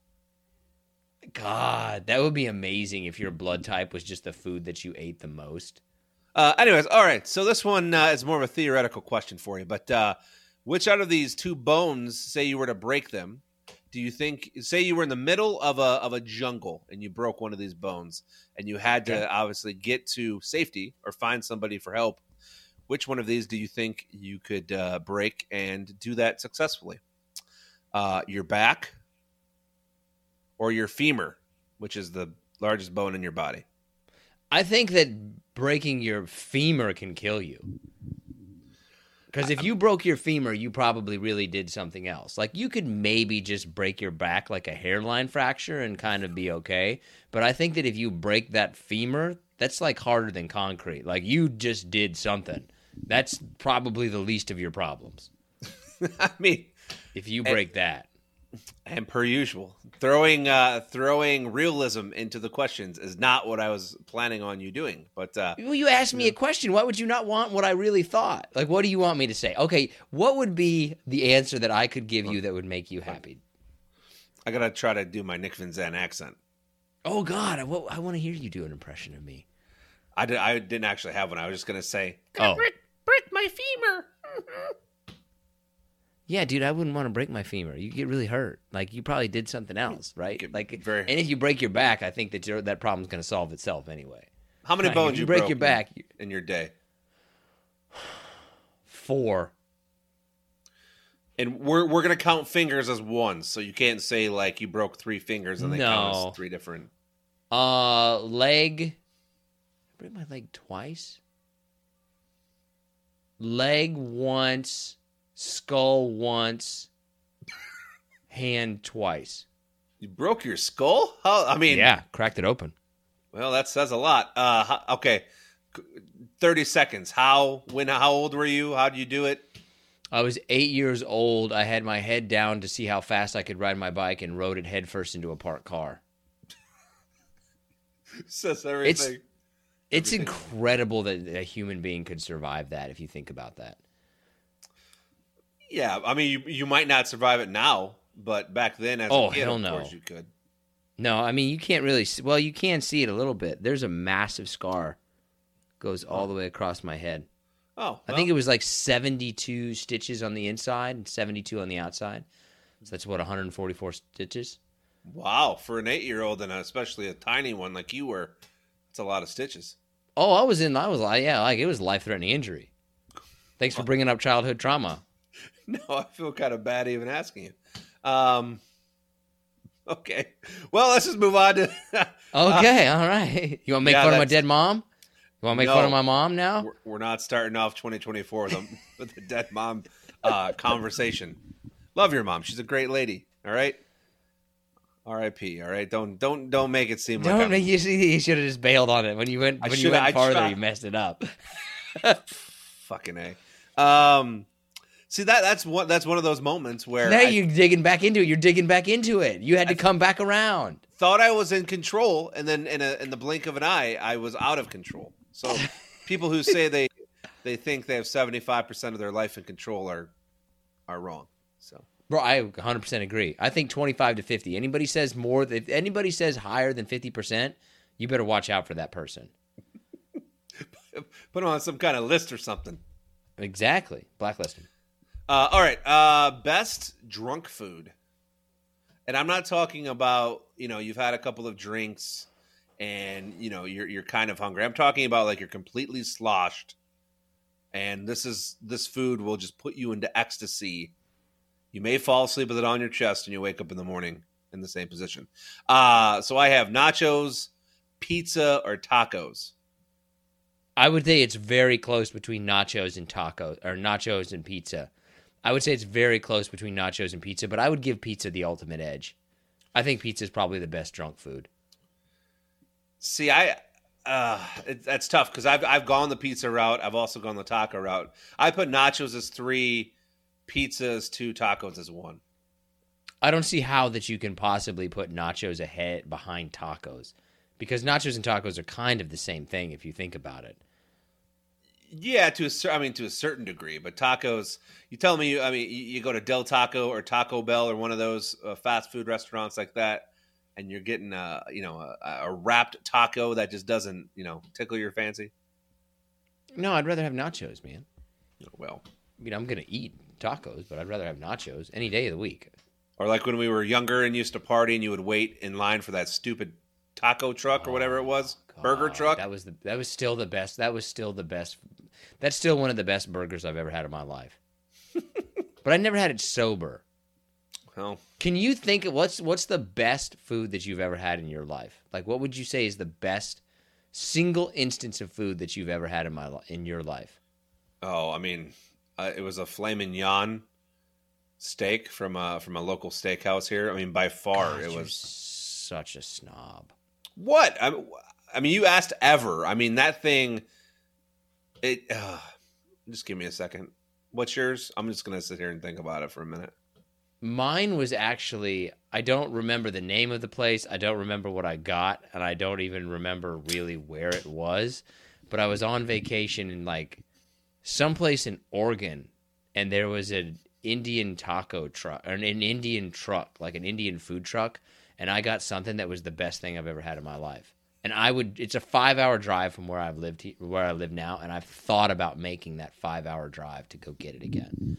God, that would be amazing if your blood type was just the food that you ate the most. Uh, anyways, all right. So this one uh, is more of a theoretical question for you, but uh, which out of these two bones, say you were to break them, do you think? Say you were in the middle of a of a jungle and you broke one of these bones, and you had to Okay. obviously get to safety or find somebody for help. Which one of these do you think you could uh, break and do that successfully? Uh, your back or your femur, which is the largest bone in your body? I think that breaking your femur can kill you. Because if you broke your femur, you probably really did something else. Like, you could maybe just break your back like a hairline fracture and kind of be okay. But I think that if you break that femur, that's like harder than concrete. Like, you just did something. That's probably the least of your problems I mean, if you break that. and per usual, throwing uh, throwing realism into the questions is not what I was planning on you doing. But uh, Well, you asked me a question. Why would you not want what I really thought? Like, what do you want me to say? Okay, what would be the answer that I could give you that would make you happy? I gotta try to do my Nick Vinzant accent. Oh, God, I, I want to hear you do an impression of me. I, did, I didn't actually have one. I was just gonna say, Oh. break, break my femur. Yeah, dude, I wouldn't want to break my femur. You get really hurt. Like, you probably did something else, right? Get Like, very- and if you break your back, I think that your, that problem's going to solve itself anyway. How many Right, bones if you you break broke your back, in, in your day? Four. And we're we're gonna count fingers as one, so you can't say like you broke three fingers and they count No. as three different. Uh, leg. I break my leg twice. Leg once, skull once, hand twice. You broke your skull? How? I mean, Yeah, cracked it open. Well, that says a lot. Uh, ho- okay, thirty seconds. How? When? How old were you? How did you do it? I was eight years old. I had my head down to see how fast I could ride my bike and rode it headfirst into a parked car. Says everything. It's Everything. incredible that a human being could survive that if you think about that. Yeah, I mean, you you might not survive it now, but back then, as Oh, a kid, hell of no. course you could. No, I mean, you can't really see. Well, you can see it a little bit. There's a massive scar. Goes all the way across my head. Oh, I think it was like seventy-two stitches on the inside and seventy-two on the outside. So that's what, one hundred forty-four stitches? wow, for an eight-year-old and especially a tiny one like you were, that's a lot of stitches. Oh, I was in, I was like, yeah, like it was life-threatening injury. Thanks for bringing up childhood trauma. No, I feel kind of bad even asking you. Um, okay, well, let's just move on to. Okay, all right. You want to make Yeah, fun of my that's- dead mom? You want to make No. fun of my mom now? We're, we're not starting off twenty twenty-four with a, with a dead mom uh, conversation. Love your mom; she's a great lady. All right, R I P All right, don't don't don't make it seem like Don't I'm, make you see. You should have just bailed on it when you went I when you shoulda- went I farther. tried. You messed it up. fucking a. Um, see that that's one that's one of those moments where Now I you're digging back into it. You're digging back into it. You had to come back around. thought I was in control, and then in a in the blink of an eye, I was out of control. So people who say they they think they have seventy-five percent of their life in control are are wrong. So, bro, I one hundred percent agree. I think twenty-five to fifty. Anybody says more, if anybody says higher than fifty percent, you better watch out for that person. Put them on some kind of list or something. Exactly. Blacklist them. Uh, all right. Uh, best drunk food. And I'm not talking about, you know, you've had a couple of drinks and, you know, you're you're kind of hungry. I'm talking about like you're completely sloshed and this is this food will just put you into ecstasy. You may fall asleep with it on your chest and you wake up in the morning in the same position. Uh, so I have nachos, pizza, or tacos. I would say it's very close between nachos and tacos, or nachos and pizza. I would say it's very close between nachos and pizza, but I would give pizza the ultimate edge. I think pizza is probably the best drunk food. See, I uh, it, that's tough because I've I've gone the pizza route. I've also gone the taco route. I put nachos as three, pizzas two, tacos as one. I don't see how that you can possibly put nachos ahead behind tacos, because nachos and tacos are kind of the same thing if you think about it. Yeah, to a cer- I mean to a certain degree, but tacos. You tell me, I mean, you, you go to Del Taco or Taco Bell or one of those uh, fast food restaurants like that, and you're getting a you know a, a wrapped taco that just doesn't you know tickle your fancy. No, I'd rather have nachos, man. Well, I mean, I'm gonna eat tacos, but I'd rather have nachos any day of the week. Or like when we were younger and used to party, and you would wait in line for that stupid taco truck or whatever it was, God, burger truck. That was the that was still the best. That was still the best. That's still one of the best burgers I've ever had in my life. But I never had it sober. Well, can you think of what's what's the best food that you've ever had in your life? Like, what would you say is the best single instance of food that you've ever had in my in your life? Oh, I mean, uh, it was a filet mignon steak from a from a local steakhouse here. I mean, by far, God, it you're was such a snob. What? I, I mean, you asked ever. I mean, that thing. It. Uh, just give me a second. What's yours? I'm just gonna sit here and think about it for a minute. Mine was actually, I don't remember the name of the place. I don't remember what I got, and I don't even remember really where it was. But I was on vacation in like someplace in Oregon, and there was an Indian taco truck, or an Indian truck, like an Indian food truck, and I got something that was the best thing I've ever had in my life. And I would, it's a five-hour drive from where I've lived, where I live now, and I've thought about making that five-hour drive to go get it again.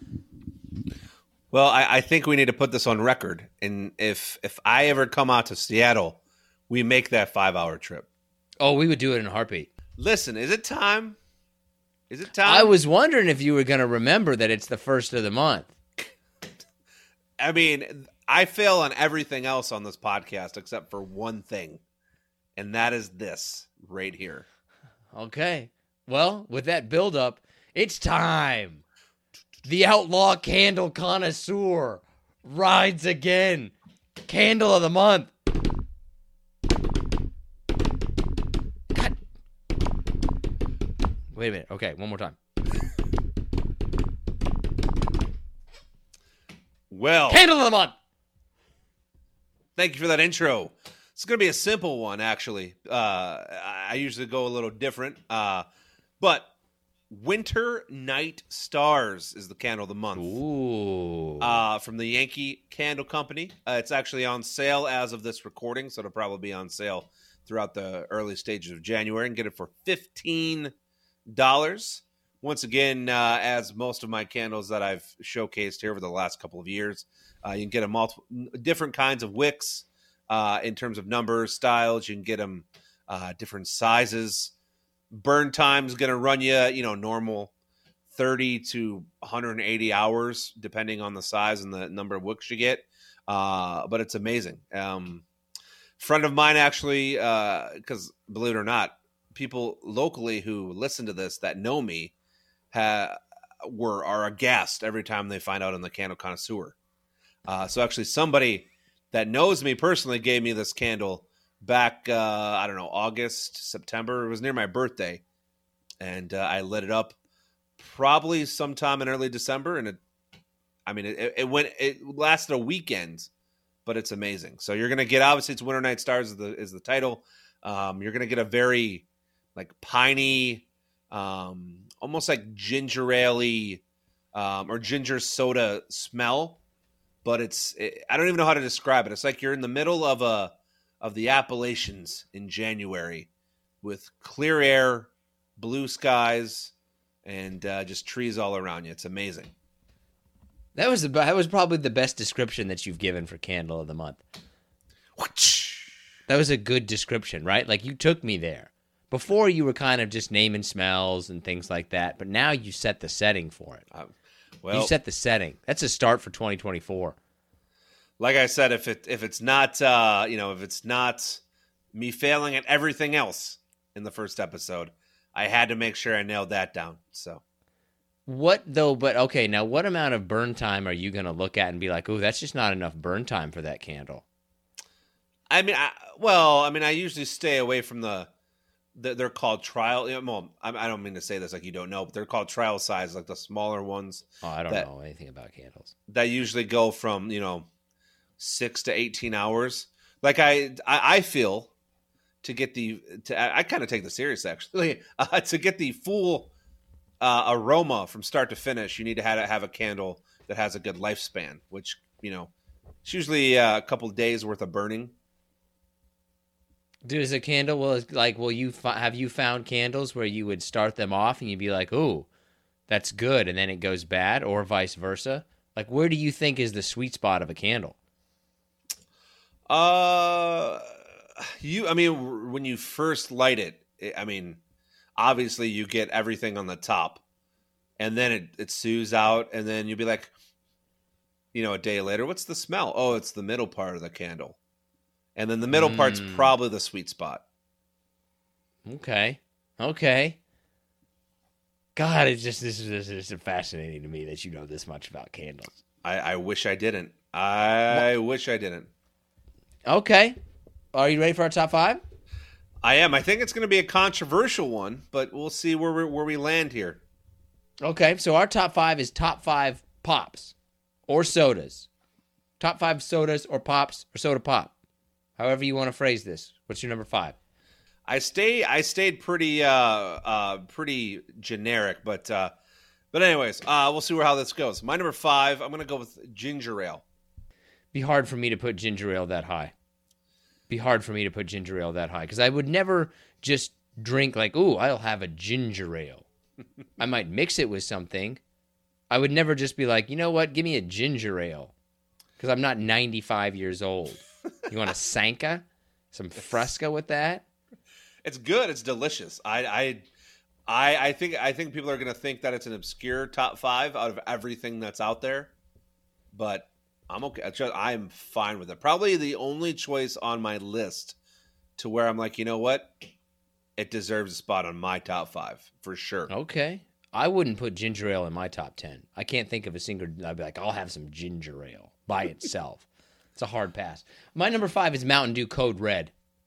Well, I, I think we need to put this on record, and if if I ever come out to Seattle, we make that five-hour trip. Oh, we would do it in a heartbeat. Listen, is it time? Is it time? I was wondering if you were going to remember that it's the first of the month. I mean, I fail on everything else on this podcast except for one thing, and that is this right here. Okay. Well, with that build-up, it's time. The Outlaw Candle Connoisseur rides again. Candle of the month. God. Wait a minute. Okay, one more time. Well, Candle of the month. Thank you for that intro. It's going to be a simple one, actually. Uh, I usually go a little different, uh, but Winter Night Stars is the candle of the month. Ooh. Uh, from the Yankee Candle Company. Uh, it's actually on sale as of this recording, so it'll probably be on sale throughout the early stages of January, and get it for fifteen dollars. Once again, uh, as most of my candles that I've showcased here over the last couple of years, uh, you can get them multiple, different kinds of wicks uh, in terms of numbers, styles. You can get them uh, different sizes. Burn time is going to run you, you know, normal thirty to one hundred eighty hours, depending on the size and the number of wicks you get. Uh, but it's amazing. Um, friend of mine actually, because uh, believe it or not, people locally who listen to this that know me ha- were are aghast every time they find out I'm the Candle Connoisseur. Uh, so actually, somebody that knows me personally gave me this candle back, uh, I don't know, August, September. It was near my birthday, and uh, I lit it up probably sometime in early December, and it, I mean, it, it went, it lasted a weekend, but it's amazing. So you're gonna get, obviously, it's Winter Night Stars is the is the title. Um, you're gonna get a very like piney, um, almost like ginger ale um, or ginger soda smell. But it's it, I don't even know how to describe it. It's like you're in the middle of a of the Appalachians in January with clear air, blue skies, and uh, just trees all around you. It's amazing. That was the, that was probably the best description that you've given for Candle of the Month. That was a good description, right? Like you took me there. Before you were kind of just naming smells and things like that, but now you set the setting for it. Uh, well, you set the setting. That's a start for twenty twenty-four. Like I said, if it if it's not uh, you know if it's not me failing at everything else in the first episode, I had to make sure I nailed that down. So. What though? But okay, now what amount of burn time are you going to look at and be like, "Oh, that's just not enough burn time for that candle"? I mean, I, well, I mean, I usually stay away from the. the they're called trial. Well, I, I don't mean to say this like you don't know, but they're called trial size, like the smaller ones. Oh, I don't that, know anything about candles. That usually go from you know six to eighteen hours. Like I, I, I feel to get the. To, I, I kind of take this serious actually. Uh, to get the full. Uh, aroma from start to finish, you need to have, have a candle that has a good lifespan, which, you know, it's usually uh, a couple of days worth of burning. Dude, is a candle, well, it's like, will you fi- have you found candles where you would start them off and you'd be like, ooh, that's good, and then it goes bad, or vice versa? Like, where do you think is the sweet spot of a candle? Uh, you, I mean, when you first light it, I mean, obviously you get everything on the top and then it, it soothes out and then you'll be like, you know, a day later, what's the smell? Oh, it's the middle part of the candle. And then the middle mm. part's probably the sweet spot. Okay. Okay. God, it's just, this is, this is just fascinating to me that you know this much about candles. I, I wish I didn't. I what? wish I didn't. Okay. Are you ready for our top five? I am. I think it's going to be a controversial one, but we'll see where we where we land here. Okay, so our top five is top five pops or sodas. Top five sodas or pops or soda pop. However you want to phrase this. What's your number five? I stay. I stayed pretty, uh, uh, pretty generic, but, uh, but anyways, uh, we'll see where how this goes. My number five. I'm going to go with ginger ale. Be hard for me to put ginger ale that high. Be hard for me to put ginger ale that high because I would never just drink like, ooh, I'll have a ginger ale. I might mix it with something. I would never just be like, you know what, give me a ginger ale because I'm not ninety-five years old. You want a Sanka, some Fresca with that? It's good. It's delicious. I I I, I think I think people are going to think that it's an obscure top five out of everything that's out there, but. I'm okay. I'm fine with it. Probably the only choice on my list to where I'm like, you know what? It deserves a spot on my top five for sure. Okay. I wouldn't put ginger ale in my top ten. I can't think of a single. I'd be like, I'll have some ginger ale by itself. It's a hard pass. My number five is Mountain Dew Code Red.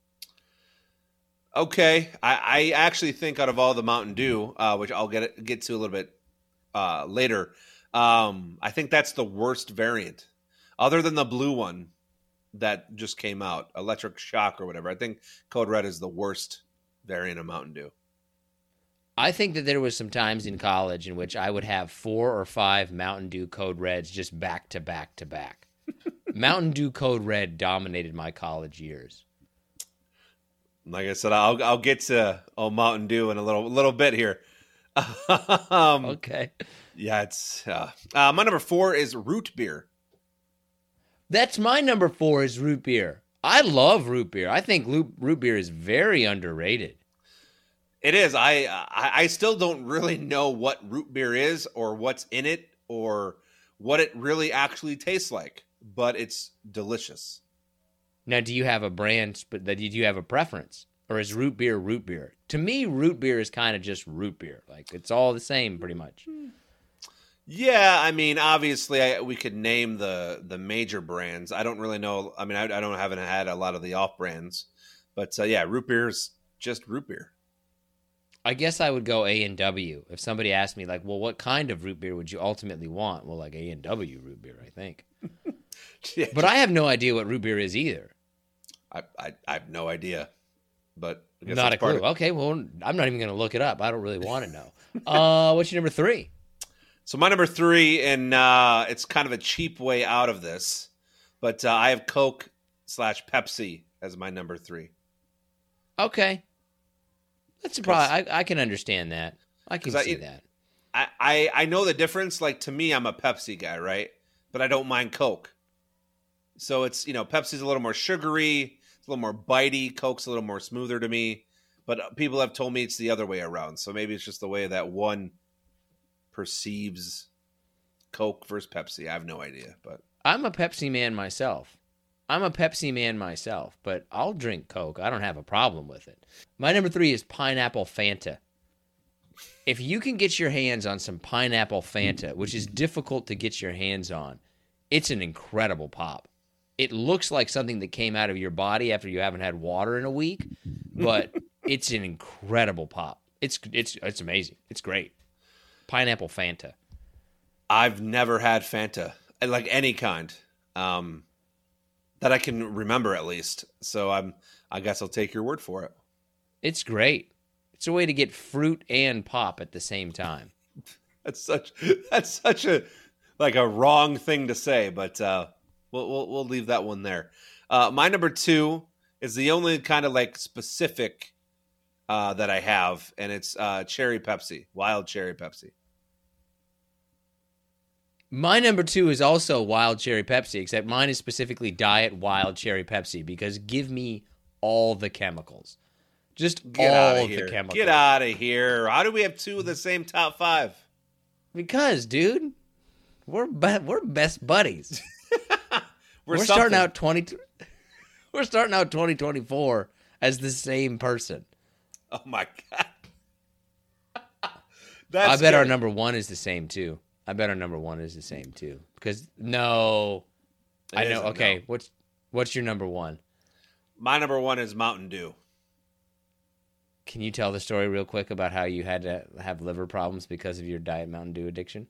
Okay. I, I actually think out of all the Mountain Dew, uh, which I'll get get to a little bit uh, later, um, I think that's the worst variant. Other than the blue one that just came out, Electric Shock or whatever, I think Code Red is the worst variant of Mountain Dew. I think that there was some times in college in which I would have four or five Mountain Dew Code Reds just back to back to back. Mountain Dew Code Red dominated my college years. Like I said, I'll I'll get to oh Mountain Dew in a little little bit here. um, okay. Yeah, it's uh, uh, my number four is root beer. That's my number four is root beer. I love root beer. I think root beer is very underrated. It is. I, I I still don't really know what root beer is or what's in it or what it really actually tastes like, but it's delicious. Now, do you have a brand, but do you have a preference? Or is root beer root beer? To me, root beer is kind of just root beer. Like, it's all the same pretty much. Yeah, I mean, obviously, I, we could name the the major brands. I don't really know. I mean, I, I don't haven't had a lot of the off brands, but uh, yeah, root beer is just root beer. I guess I would go A and W. If somebody asked me, like, well, what kind of root beer would you ultimately want? Well, like A and W root beer, I think. yeah, but I have no idea what root beer is either. I, I I have no idea, but I guess Not a that's part clue. of- Okay, well, I'm not even going to look it up. I don't really want to know. Uh, what's your number three? So my number three, and uh, it's kind of a cheap way out of this, but uh, I have Coke slash Pepsi as my number three. Okay. That's a probably, I, I can understand that. I can 'Cause I- see it- that. I, I, I know the difference. Like, to me, I'm a Pepsi guy, right? But I don't mind Coke. So it's, you know, Pepsi's a little more sugary, it's a little more bitey. Coke's a little more smoother to me. But people have told me it's the other way around. So maybe it's just the way that one perceives Coke versus Pepsi. I have no idea. But I'm a Pepsi man myself. I'm a Pepsi man myself, but I'll drink Coke. I don't have a problem with it. My number three is pineapple Fanta. If you can get your hands on some pineapple Fanta, which is difficult to get your hands on, it's an incredible pop. It looks like something that came out of your body after you haven't had water in a week, but it's an incredible pop. It's it's it's amazing. It's great. Pineapple Fanta. I've never had Fanta, like any kind, um, that I can remember at least. So I'm, I guess I'll take your word for it. It's great. It's a way to get fruit and pop at the same time. That's such, that's such a, like a wrong thing to say, but uh, we'll, we'll we'll leave that one there. Uh, my number two is the only kind of like specific uh, that I have, and it's uh, cherry Pepsi, wild cherry Pepsi. My number two is also wild cherry Pepsi, except mine is specifically diet wild cherry Pepsi because give me all the chemicals. Just Get all out of the here! chemicals. Get out of here! How do we have two of the same top five? Because, dude, we're be- we're best buddies. We're, we're starting out twenty. We're starting out twenty twenty-four as the same person. Oh my god! That's I bet our good. number one is the same too. I bet our number one is the same too. Because no, It I know. isn't, Okay, no. what's what's your number one? My number one is Mountain Dew. Can you tell the story real quick about how you had to have liver problems because of your Diet Mountain Dew addiction?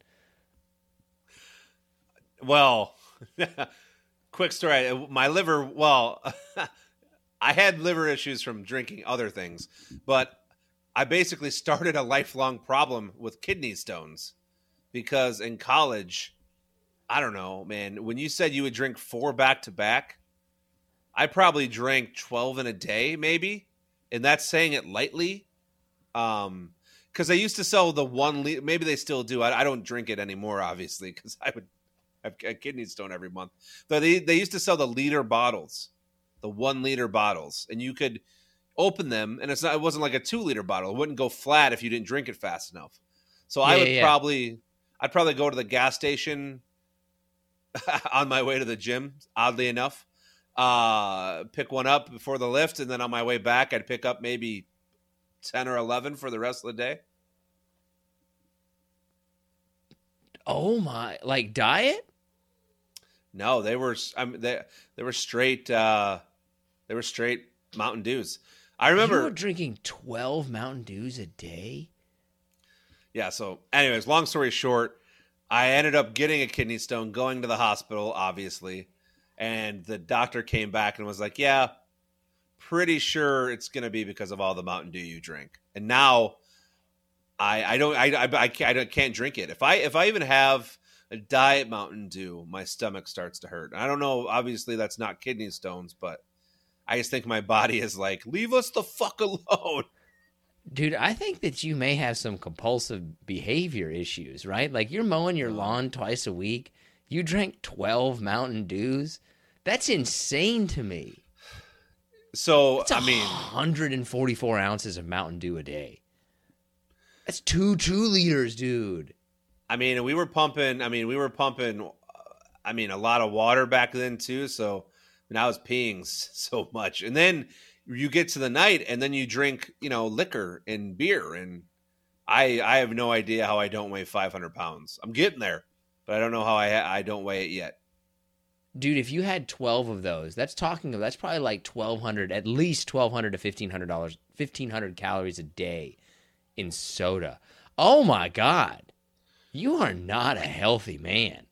Well, quick story. My liver, well, I had liver issues from drinking other things, but I basically started a lifelong problem with kidney stones because in college, I don't know, man, when you said you would drink four back to back, I probably drank twelve in a day, maybe. And that's saying it lightly. Um, because they used to sell the one liter. Maybe they still do. I, I don't drink it anymore, obviously, because I would have a kidney stone every month. But they they used to sell the liter bottles, the one liter bottles, and you could open them, and it's not. It wasn't like a two liter bottle. It wouldn't go flat if you didn't drink it fast enough. So I Yeah, would yeah, yeah. probably, I'd probably go to the gas station on my way to the gym. Oddly enough, uh, pick one up before the lift, and then on my way back, I'd pick up maybe ten or eleven for the rest of the day. Oh my! Like diet? No, they were. I mean, they they were straight. Uh, they were straight Mountain Dews. I You remember. were drinking twelve Mountain Dews a day? Yeah. So, anyways, long story short, I ended up getting a kidney stone, going to the hospital, obviously, and the doctor came back and was like, "Yeah, pretty sure it's going to be because of all the Mountain Dew you drink." And now, I I don't I I, I can't, I can't drink it. If I if I even have a diet Mountain Dew, my stomach starts to hurt. I don't know. Obviously, that's not kidney stones, but I just think my body is like, leave us the fuck alone. Dude, I think that you may have some compulsive behavior issues, right? Like you're mowing your lawn twice a week. You drank twelve Mountain Dews. That's insane to me. So That's I mean, one hundred forty-four ounces of Mountain Dew a day. That's two two liters, dude. I mean, we were pumping. I mean, we were pumping. uh, I mean, a lot of water back then too. So I, mean, I was peeing s- so much, and then you get to the night, and then you drink, you know, liquor and beer, and I I have no idea how I don't weigh five hundred pounds. I'm getting there, but I don't know how I ha- I don't weigh it yet. Dude, if you had twelve of those, that's talking of that's probably like twelve hundred, at least twelve hundred to fifteen hundred dollars, fifteen hundred calories a day in soda. Oh my God. You are not a healthy man.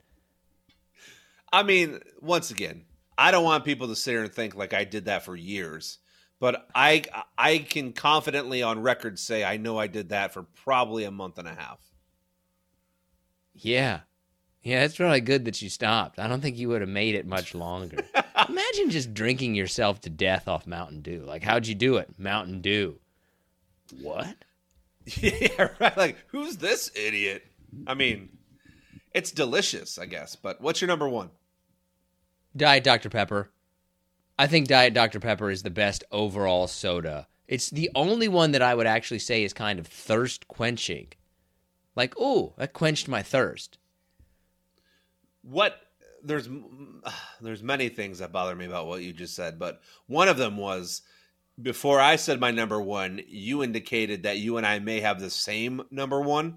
I mean, once again, I don't want people to sit here and think like I did that for years. But I I can confidently on record say I know I did that for probably a month and a half. Yeah. Yeah, it's really good that you stopped. I don't think you would have made it much longer. Imagine just drinking yourself to death off Mountain Dew. Like, how'd you do it? Mountain Dew. What? Yeah, right. Like, who's this idiot? I mean, it's delicious, I guess. But what's your number one? Diet Doctor Pepper. I think Diet Doctor Pepper is the best overall soda. It's the only one that I would actually say is kind of thirst quenching. Like, ooh, that quenched my thirst. What there's there's many things that bother me about what you just said, but one of them was before I said my number one, you indicated that you and I may have the same number one.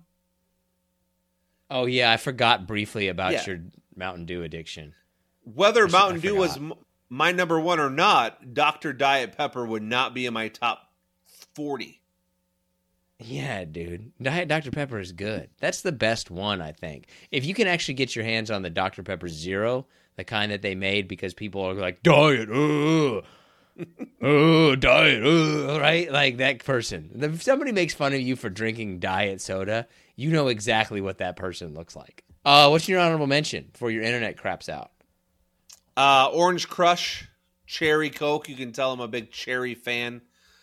Oh yeah, I forgot briefly about Yeah. your Mountain Dew addiction. Whether I sh- Mountain I Dew was forgot. m- my number one or not, Doctor Diet Pepper would not be in my top forty. Yeah, dude. Diet Doctor Pepper is good. That's the best one, I think. If you can actually get your hands on the Doctor Pepper Zero, the kind that they made because people are like, diet, uh, uh, diet, uh, right? Like that person. If somebody makes fun of you for drinking diet soda, you know exactly what that person looks like. Uh, what's your honorable mention before your internet craps out? Uh, Orange Crush, Cherry Coke. You can tell I'm a big cherry fan.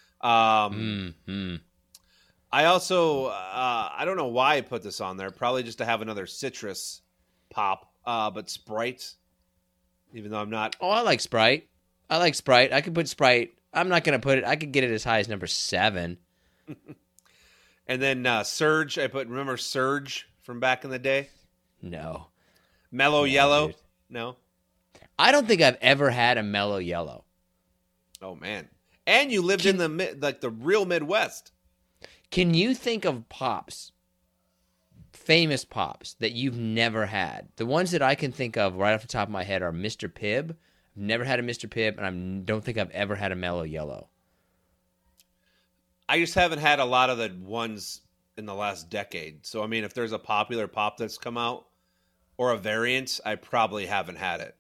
Um, Mm-hmm. I also, uh, I don't know why I put this on there. Probably just to have another citrus pop. Uh, but Sprite, even though I'm not. Oh, I like Sprite. I like Sprite. I could put Sprite. I'm not going to put it. I could get it as high as number seven. And then uh, Surge, I put, remember Surge from back in the day? No. Mellow No, Yellow? dude. No? I don't think I've ever had a Mellow Yellow. Oh, man. And you lived in the mid, like the real Midwest. Can you think of pops, famous pops, that you've never had? The ones that I can think of right off the top of my head are Mister Pibb. I've never had a Mister Pibb, and I don't think I've ever had a Mellow Yellow. I just haven't had a lot of the ones in the last decade. So, I mean, if there's a popular pop that's come out or a variant, I probably haven't had it.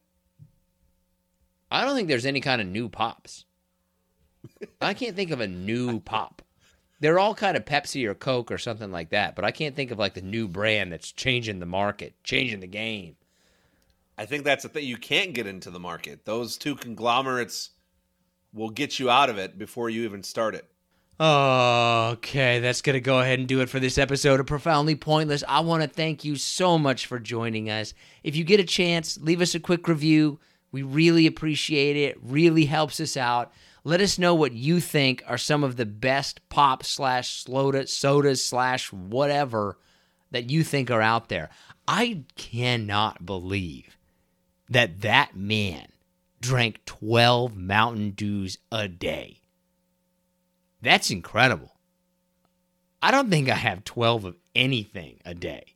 I don't think there's any kind of new pops. I can't think of a new pop. They're all kind of Pepsi or Coke or something like that, but I can't think of like the new brand that's changing the market, changing the game. I think that's the thing. You can't get into the market. Those two conglomerates will get you out of it before you even start it. Okay, that's going to go ahead and do it for this episode of Profoundly Pointless. I want to thank you so much for joining us. If you get a chance, leave us a quick review. We really appreciate it. Really helps us out. Let us know what you think are some of the best pop slash soda, sodas slash whatever that you think are out there. I cannot believe that that man drank twelve Mountain Dews a day. That's incredible. I don't think I have twelve of anything a day.